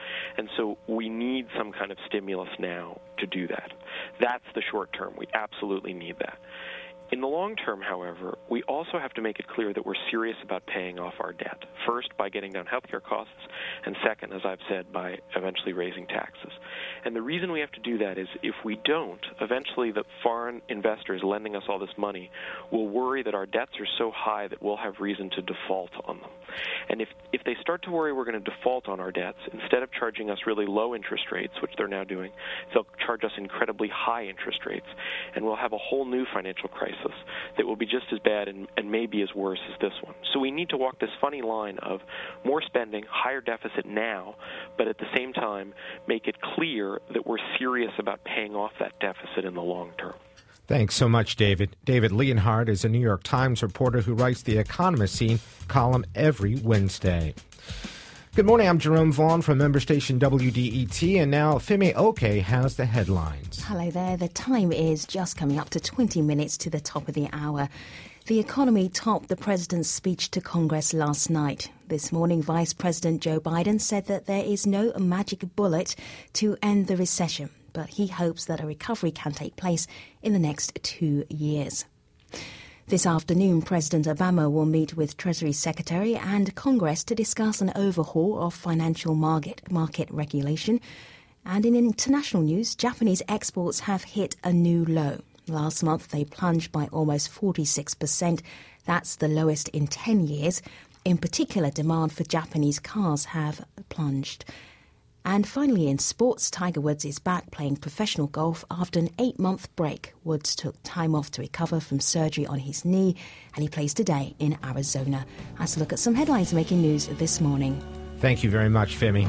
And so we need some kind of stimulus now to do that. That's the short term. We absolutely need that. In the long term, however, we also have to make it clear that we're serious about paying off our debt. First, by getting down healthcare costs, and second, as I've said, by eventually raising taxes. And the reason we have to do that is if we don't, eventually the foreign investors lending us all this money will worry that our debts are so high that we'll have reason to default on them. And if, if they start to worry we're going to default on our debts, instead of charging us really low interest rates, which they're now doing, they'll charge us incredibly high interest rates, and we'll have a whole new financial crisis that will be just as bad and, and maybe as worse as this one. So we need to walk this funny line of more spending, higher deficit now, but at the same time make it clear that we're serious about paying off that deficit in the long term. Thanks so much, David. David Leonhardt is a New York Times reporter who writes the Economist Scene column every Wednesday. Good morning, I'm Jerome Vaughn from member station W D E T, and now Femi Oke has the headlines. Hello there. The time is just coming up to twenty minutes to the top of the hour. The economy topped the president's speech to Congress last night. This morning, Vice President Joe Biden said that there is no magic bullet to end the recession, but he hopes that a recovery can take place in the next two years. This afternoon, President Obama will meet with Treasury Secretary and Congress to discuss an overhaul of financial market, market regulation. And in international news, Japanese exports have hit a new low. Last month, they plunged by almost forty-six percent. That's the lowest in ten years. In particular, demand for Japanese cars have plunged. And finally, in sports, Tiger Woods is back playing professional golf after an eight-month break. Woods took time off to recover from surgery on his knee, and he plays today in Arizona. Let's look at some headlines making news this morning. Thank you very much, Femi.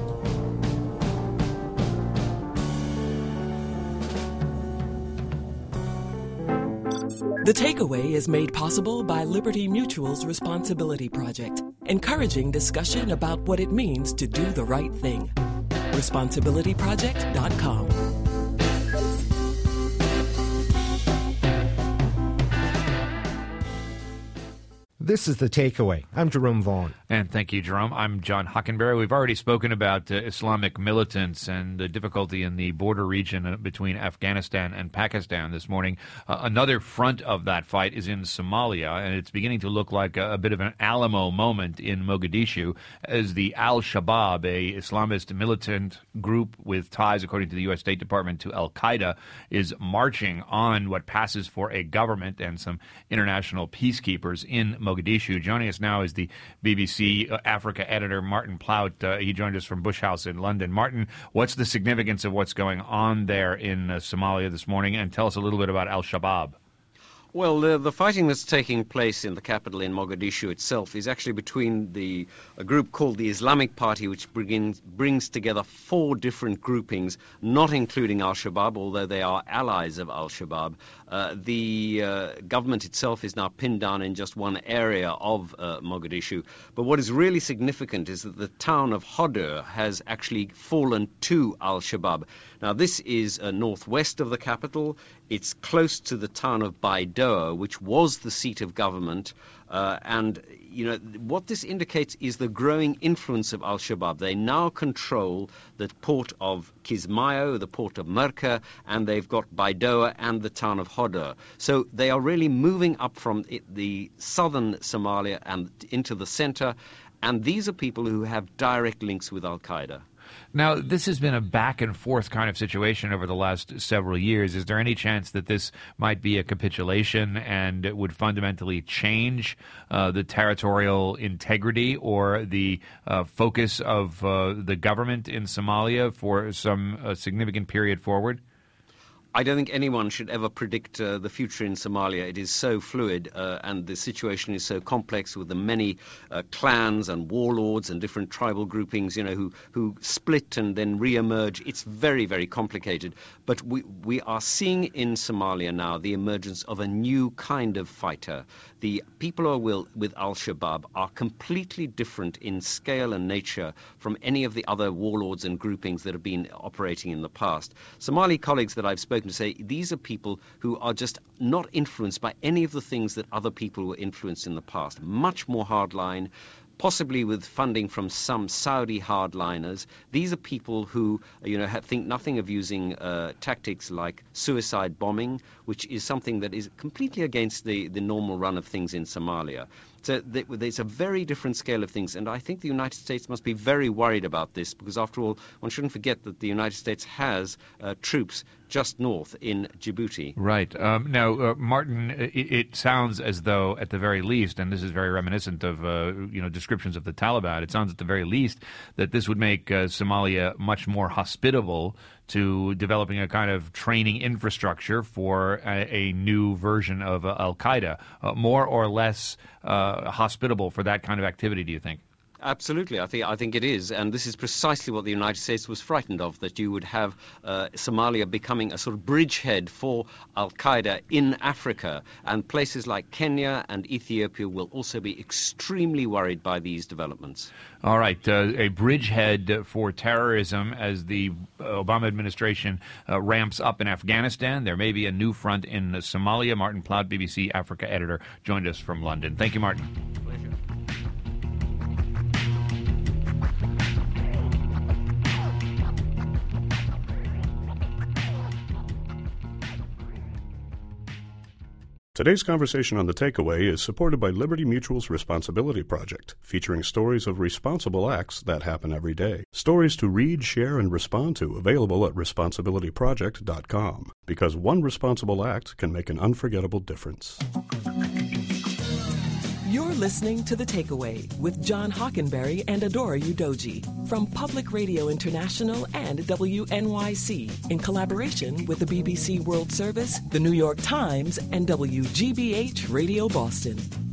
The Takeaway is made possible by Liberty Mutual's Responsibility Project, encouraging discussion about what it means to do the right thing. responsibility project dot com. This is The Takeaway. I'm Jerome Vaughn. And thank you, Jerome. I'm John Hockenberry. We've already spoken about uh, Islamic militants and the difficulty in the border region between Afghanistan and Pakistan this morning. Uh, another front of that fight is in Somalia, and it's beginning to look like a, a bit of an Alamo moment in Mogadishu as the Al-Shabaab, a Islamist militant group with ties, according to the U S State Department, to Al-Qaeda, is marching on what passes for a government and some international peacekeepers in Mogadishu. Joining us now is the B B C Africa editor, Martin Plaut. Uh, he joined us from Bush House in London. Martin, what's the significance of what's going on there in uh, Somalia this morning? And tell us a little bit about Al-Shabaab. Well, uh, the fighting that's taking place in the capital in Mogadishu itself is actually between the a group called the Islamic Party, which brings, brings together four different groupings, not including Al-Shabaab, although they are allies of Al-Shabaab. Uh, the uh, government itself is now pinned down in just one area of uh, Mogadishu. But what is really significant is that the town of Hodor has actually fallen to Al-Shabaab. Now, this is uh, northwest of the capital. It's close to the town of Baidoa, which was the seat of government. Uh, and, you know, what this indicates is the growing influence of Al-Shabaab. They now control the port of Kismayo, the port of Merka, and they've got Baidoa and the town of Hodor. So they are really moving up from it, the southern Somalia and into the center. And these are people who have direct links with Al-Qaeda. Now, this has been a back-and-forth kind of situation over the last several years. Is there any chance that this might be a capitulation and it would fundamentally change uh, the territorial integrity or the uh, focus of uh, the government in Somalia for some uh, significant period forward? I don't think anyone should ever predict uh, the future in Somalia. It is so fluid uh, and the situation is so complex with the many uh, clans and warlords and different tribal groupings, you know, who, who split and then re-emerge. It's very, very complicated. But we, we are seeing in Somalia now the emergence of a new kind of fighter. The people who are will, with Al-Shabaab are completely different in scale and nature from any of the other warlords and groupings that have been operating in the past. Somali colleagues that I've spoken to say these are people who are just not influenced by any of the things that other people were influenced in the past. Much more hardline, possibly with funding from some Saudi hardliners. These are people who, you know, have, think nothing of using uh, tactics like suicide bombing, which is something that is completely against the, the normal run of things in Somalia. So th- there's a very different scale of things, and I think the United States must be very worried about this, because after all, one shouldn't forget that the United States has uh, troops just north in Djibouti. Right. Um, now, uh, Martin, it, it sounds as though, at the very least, and this is very reminiscent of uh, you know descriptions of the Taliban, it sounds at the very least that this would make uh, Somalia much more hospitable to developing a kind of training infrastructure for a, a new version of uh, Al-Qaeda, uh, more or less uh, hospitable for that kind of activity, do you think? Absolutely, I think I think it is, and this is precisely what the United States was frightened of, that you would have uh, Somalia becoming a sort of bridgehead for Al-Qaeda in Africa, and places like Kenya and Ethiopia will also be extremely worried by these developments. All right, uh, a bridgehead for terrorism as the Obama administration uh, ramps up in Afghanistan. There may be a new front in Somalia. Martin Plaut, B B C Africa editor, joined us from London. Thank you, Martin. Pleasure. Today's conversation on The Takeaway is supported by Liberty Mutual's Responsibility Project, featuring stories of responsible acts that happen every day. Stories to read, share, and respond to, available at responsibility project dot com. Because one responsible act can make an unforgettable difference. You're listening to The Takeaway with John Hockenberry and Adora Udoji from Public Radio International and W N Y C in collaboration with the B B C World Service, the New York Times, and W G B H Radio Boston.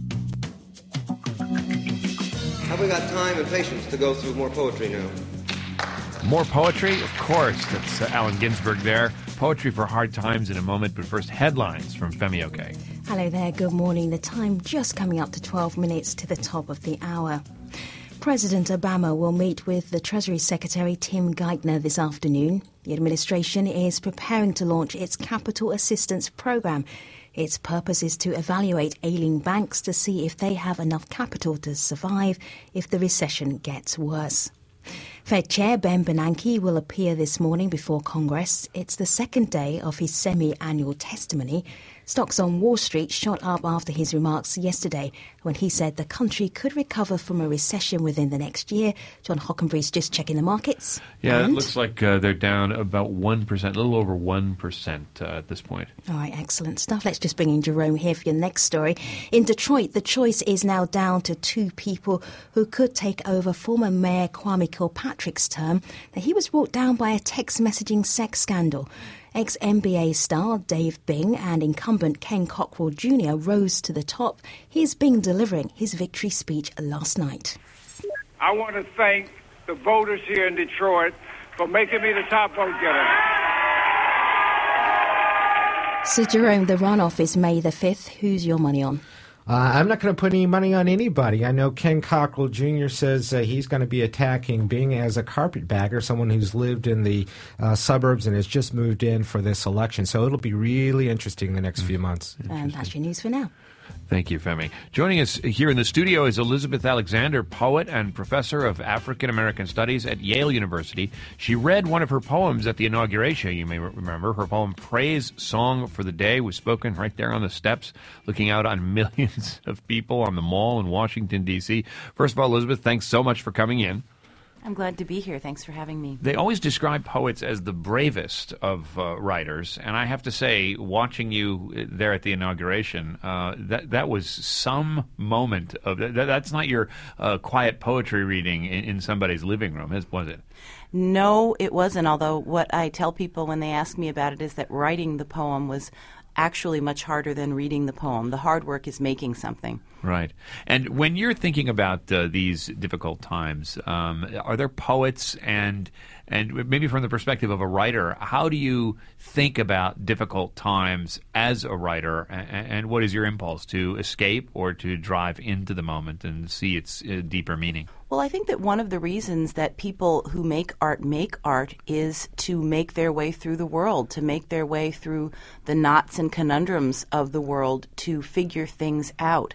Have we got time and patience to go through more poetry now? More poetry? Of course. That's uh, Allen Ginsberg there. Poetry for hard times in a moment, but first headlines from Femi Oke. Hello there, good morning. The time just coming up to twelve minutes to the top of the hour. President Obama will meet with the Treasury Secretary Tim Geithner this afternoon. The administration is preparing to launch its Capital Assistance Program. Its purpose is to evaluate ailing banks to see if they have enough capital to survive if the recession gets worse. Fed Chair Ben Bernanke will appear this morning before Congress. It's the second day of his semi-annual testimony. Stocks on Wall Street shot up after his remarks yesterday when he said the country could recover from a recession within the next year. John Hockenberry's just checking the markets. Yeah, and it looks like uh, they're down about one percent, a little over one percent uh, at this point. All right, excellent stuff. Let's just bring in Jerome here for your next story. In Detroit, the choice is now down to two people who could take over former Mayor Kwame Kilpatrick's term. That he was brought down by a text messaging sex scandal. Ex-N B A star Dave Bing and incumbent Ken Cockrell Junior rose to the top. Here's Bing delivering his victory speech last night. I want to thank the voters here in Detroit for making me the top vote getter. So, Jerome, the runoff is May the fifth. Who's your money on? Uh, I'm not going to put any money on anybody. I know Ken Cockrell Junior says uh, he's going to be attacking Bing as a carpetbagger, someone who's lived in the uh, suburbs and has just moved in for this election. So it'll be really interesting the next few months. And that's your news for now. Thank you, Femi. Joining us here in the studio is Elizabeth Alexander, poet and professor of African American Studies at Yale University. She read one of her poems at the inauguration, you may remember. Her poem, Praise Song for the Day, was spoken right there on the steps, looking out on millions of people on the mall in Washington, D C First of all, Elizabeth, thanks so much for coming in. I'm glad to be here. Thanks for having me. They always describe poets as the bravest of uh, writers, and I have to say, watching you there at the inauguration, uh, that that was some moment of that, that's not your uh, quiet poetry reading in, in somebody's living room, was it? No, it wasn't. Although what I tell people when they ask me about it is that writing the poem was actually much harder than reading the poem. The hard work is making something. Right. And when you're thinking about uh, these difficult times, um, are there poets and and maybe from the perspective of a writer, how do you think about difficult times as a writer, and, and what is your impulse, to escape or to drive into the moment and see its uh, deeper meaning? Well, I think that one of the reasons that people who make art make art is to make their way through the world, to make their way through the knots and conundrums of the world, to figure things out.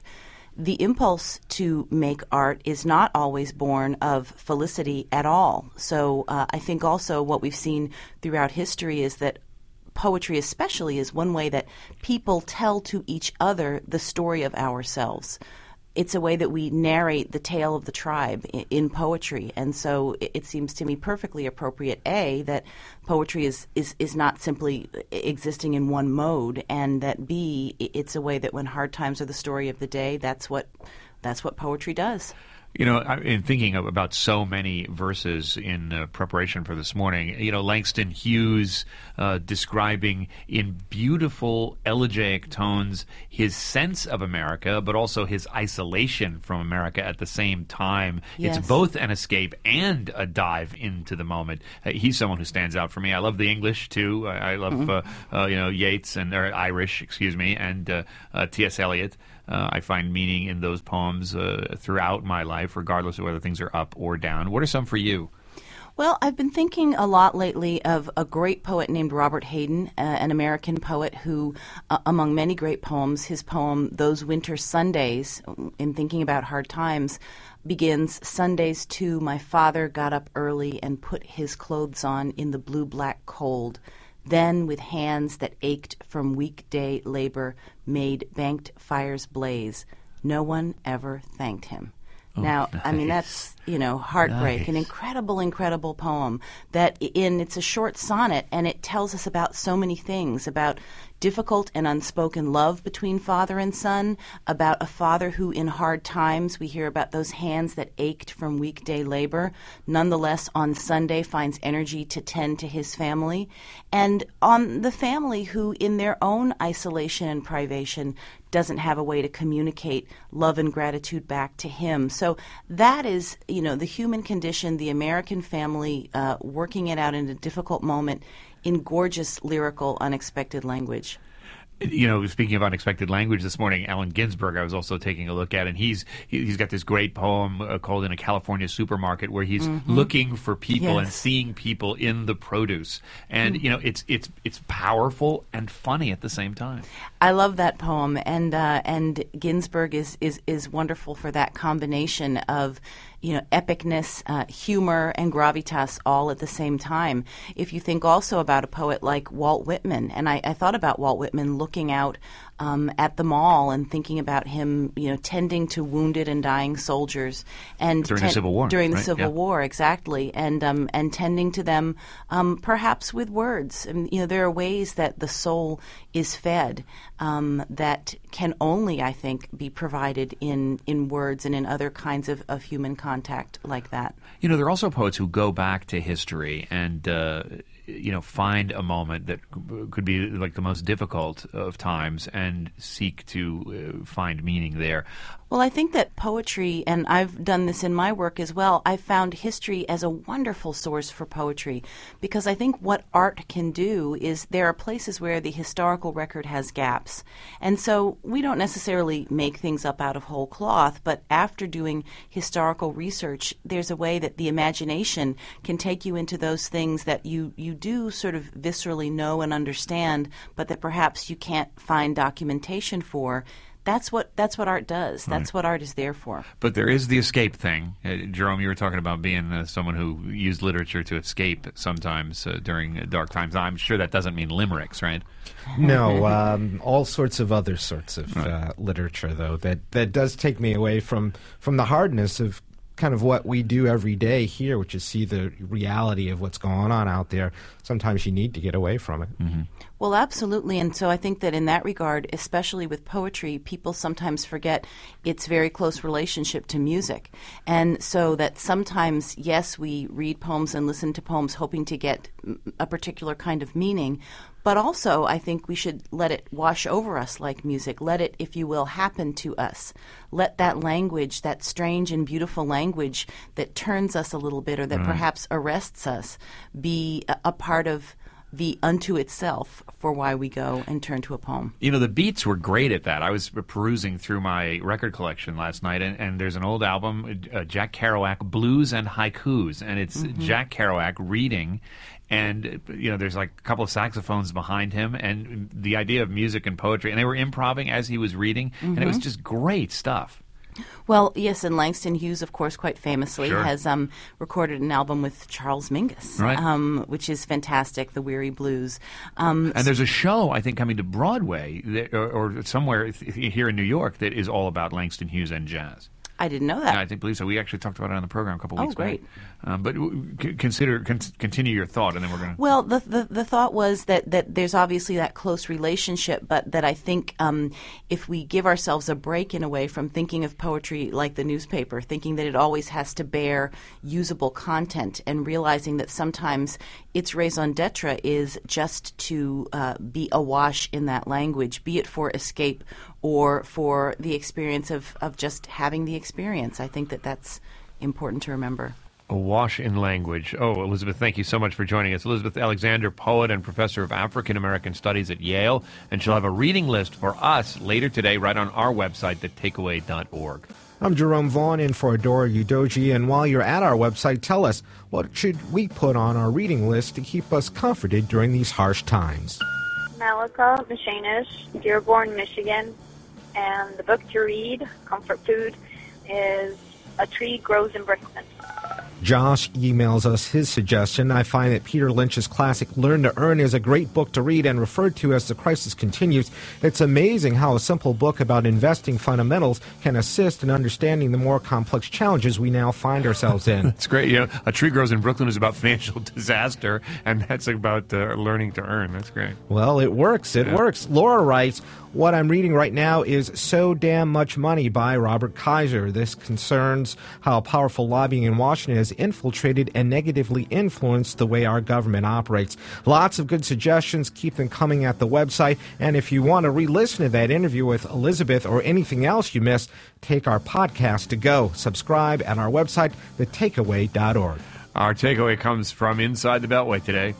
the impulse to make art is not always born of felicity at all. So uh, I think also what we've seen throughout history is that poetry especially is one way that people tell to each other the story of ourselves. It's a way that we narrate the tale of the tribe in, in poetry. And so it, it seems to me perfectly appropriate, A, that poetry is, is, is not simply existing in one mode, and that, B, it's a way that when hard times are the story of the day, that's what that's what poetry does. You know, in thinking about so many verses in uh, preparation for this morning, you know, Langston Hughes uh, describing in beautiful elegiac tones his sense of America, but also his isolation from America at the same time. Yes. It's both an escape and a dive into the moment. Uh, he's someone who stands out for me. I love the English, too. I, I love, mm-hmm. uh, uh, you know, Yeats and or Irish, excuse me, and uh, uh, T S Eliot. Uh, I find meaning in those poems uh, throughout my life, regardless of whether things are up or down. What are some for you? Well, I've been thinking a lot lately of a great poet named Robert Hayden, uh, an American poet who, uh, among many great poems, his poem Those Winter Sundays, in thinking about hard times, begins, Sundays too, my father got up early and put his clothes on in the blue-black cold. Then, with hands that ached from weekday labor, made banked fires blaze. No one ever thanked him. Oh, now, nice. I mean, that's, you know, heartbreak, nice. An incredible, incredible poem that in, it's a short sonnet, and it tells us about so many things, about difficult and unspoken love between father and son, about a father who in hard times, we hear about those hands that ached from weekday labor, nonetheless on Sunday finds energy to tend to his family, and on the family who in their own isolation and privation doesn't have a way to communicate love and gratitude back to him. So that is, you know, the human condition, the American family uh, working it out in a difficult moment in gorgeous, lyrical, unexpected language. You know, speaking of unexpected language this morning, Allen Ginsberg I was also taking a look at, and he's he's got this great poem uh, called In a California Supermarket, where he's mm-hmm. looking for people yes. and seeing people in the produce. And, mm-hmm. you know, it's it's it's powerful and funny at the same time. I love that poem, and uh, and Ginsberg is, is, is wonderful for that combination of, you know, epicness, uh, humor, and gravitas all at the same time. If you think also about a poet like Walt Whitman, and I, I thought about Walt Whitman looking out um, at the mall and thinking about him, you know, tending to wounded and dying soldiers, and during ten- the Civil War, during the right? Civil yeah. War, exactly, and um, and tending to them um, perhaps with words. And, you know, there are ways that the soul is fed um, that can only, I think, be provided in in words and in other kinds of, of human contact like that. You know, there are also poets who go back to history and, uh, you know, find a moment that could be like the most difficult of times and seek to uh, find meaning there. Well, I think that poetry, and I've done this in my work as well, I've found history as a wonderful source for poetry, because I think what art can do is there are places where the historical record has gaps. And so we don't necessarily make things up out of whole cloth, but after doing historical research, there's a way that the imagination can take you into those things that you, you do sort of viscerally know and understand, but that perhaps you can't find documentation for. That's what that's what art does. That's right. What art is there for. But there is the escape thing. Uh, Jerome, you were talking about being uh, someone who used literature to escape sometimes uh, during uh, dark times. I'm sure that doesn't mean limericks, right? No, um, all sorts of other sorts of right. uh, literature, though, that, that does take me away from, from the hardness of kind of what we do every day here, which is see the reality of what's going on out there. Sometimes you need to get away from it. Mm-hmm. Well, absolutely. And so I think that in that regard, especially with poetry, people sometimes forget its very close relationship to music. And so that sometimes, yes, we read poems and listen to poems hoping to get a particular kind of meaning, but also I think we should let it wash over us like music. Let it, if you will, happen to us. Let that language, that strange and beautiful language that turns us a little bit or that right. perhaps arrests us, be a, a part of the unto itself for why we go and turn to a poem. You know, the Beats were great at that. I was perusing through my record collection last night, and, and there's an old album, uh, Jack Kerouac, Blues and Haikus, and it's mm-hmm. Jack Kerouac reading, and, you know, there's like a couple of saxophones behind him, and the idea of music and poetry, and they were improvising as he was reading, mm-hmm. and it was just great stuff. Well, yes, and Langston Hughes, of course, quite famously, sure. has um, recorded an album with Charles Mingus, right. um, which is fantastic, The Weary Blues. Um, and there's a show, I think, coming to Broadway that, or, or somewhere here in New York that is all about Langston Hughes and jazz. I didn't know that. Yeah, I think believe so. We actually talked about it on the program a couple of oh, weeks great. back. Um, but c- consider con- continue your thought, and then we're going to. Well, the, the the thought was that, that there's obviously that close relationship, but that I think um, if we give ourselves a break in a way from thinking of poetry like the newspaper, thinking that it always has to bear usable content, and realizing that sometimes its raison d'etre is just to uh, be awash in that language, be it for escape or for the experience of, of just having the experience. I think that that's important to remember. Awash in language. Oh, Elizabeth, thank you so much for joining us. Elizabeth Alexander, poet and professor of African American Studies at Yale, and she'll have a reading list for us later today right on our website, the takeaway dot org. I'm Jerome Vaughn in for Adora Udoji, and while you're at our website, tell us, what should we put on our reading list to keep us comforted during these harsh times? Malika Mashanish, Dearborn, Michigan, and the book to read, comfort food, is A Tree Grows in Brixton. Josh emails us his suggestion. I find that Peter Lynch's classic Learn to Earn is a great book to read and referred to as the crisis continues. It's amazing how a simple book about investing fundamentals can assist in understanding the more complex challenges we now find ourselves in. It's great. You know, A Tree Grows in Brooklyn is about financial disaster, and that's about uh, learning to earn. That's great. Well, it works. It yeah. works. Laura writes, what I'm reading right now is So Damn Much Money by Robert Kaiser. This concerns how powerful lobbying in Washington has infiltrated and negatively influenced the way our government operates. Lots of good suggestions. Keep them coming at the website. And if you want to re-listen to that interview with Elizabeth or anything else you missed, take our podcast to go. Subscribe at our website, the takeaway dot org. Our takeaway comes from inside the Beltway today.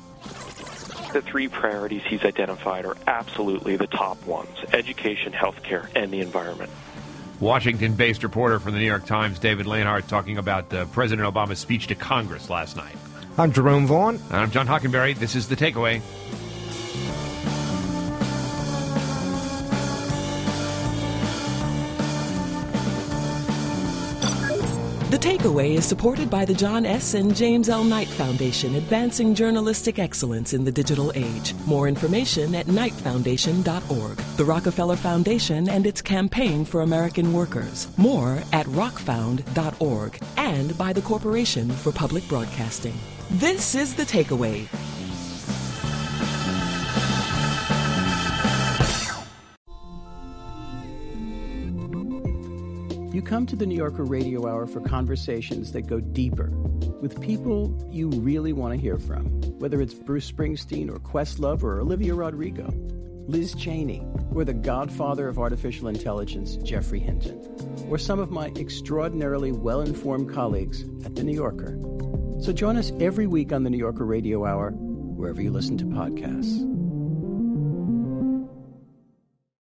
The three priorities he's identified are absolutely the top ones: education, healthcare, and the environment. Washington-based reporter from the New York Times, David Leonhardt, talking about uh, President Obama's speech to Congress last night. I'm Jerome Vaughn. And I'm John Hockenberry. This is The Takeaway. The Takeaway is supported by the John S. and James L. Knight Foundation, advancing journalistic excellence in the digital age. More information at knight foundation dot org. The Rockefeller Foundation and its campaign for American workers. More at rock found dot org. And by the Corporation for Public Broadcasting. This is The Takeaway. You come to the New Yorker Radio Hour for conversations that go deeper with people you really want to hear from, whether it's Bruce Springsteen or Questlove or Olivia Rodrigo, Liz Cheney, or the godfather of artificial intelligence, Jeffrey Hinton, or some of my extraordinarily well-informed colleagues at The New Yorker. So join us every week on the New Yorker Radio Hour, wherever you listen to podcasts.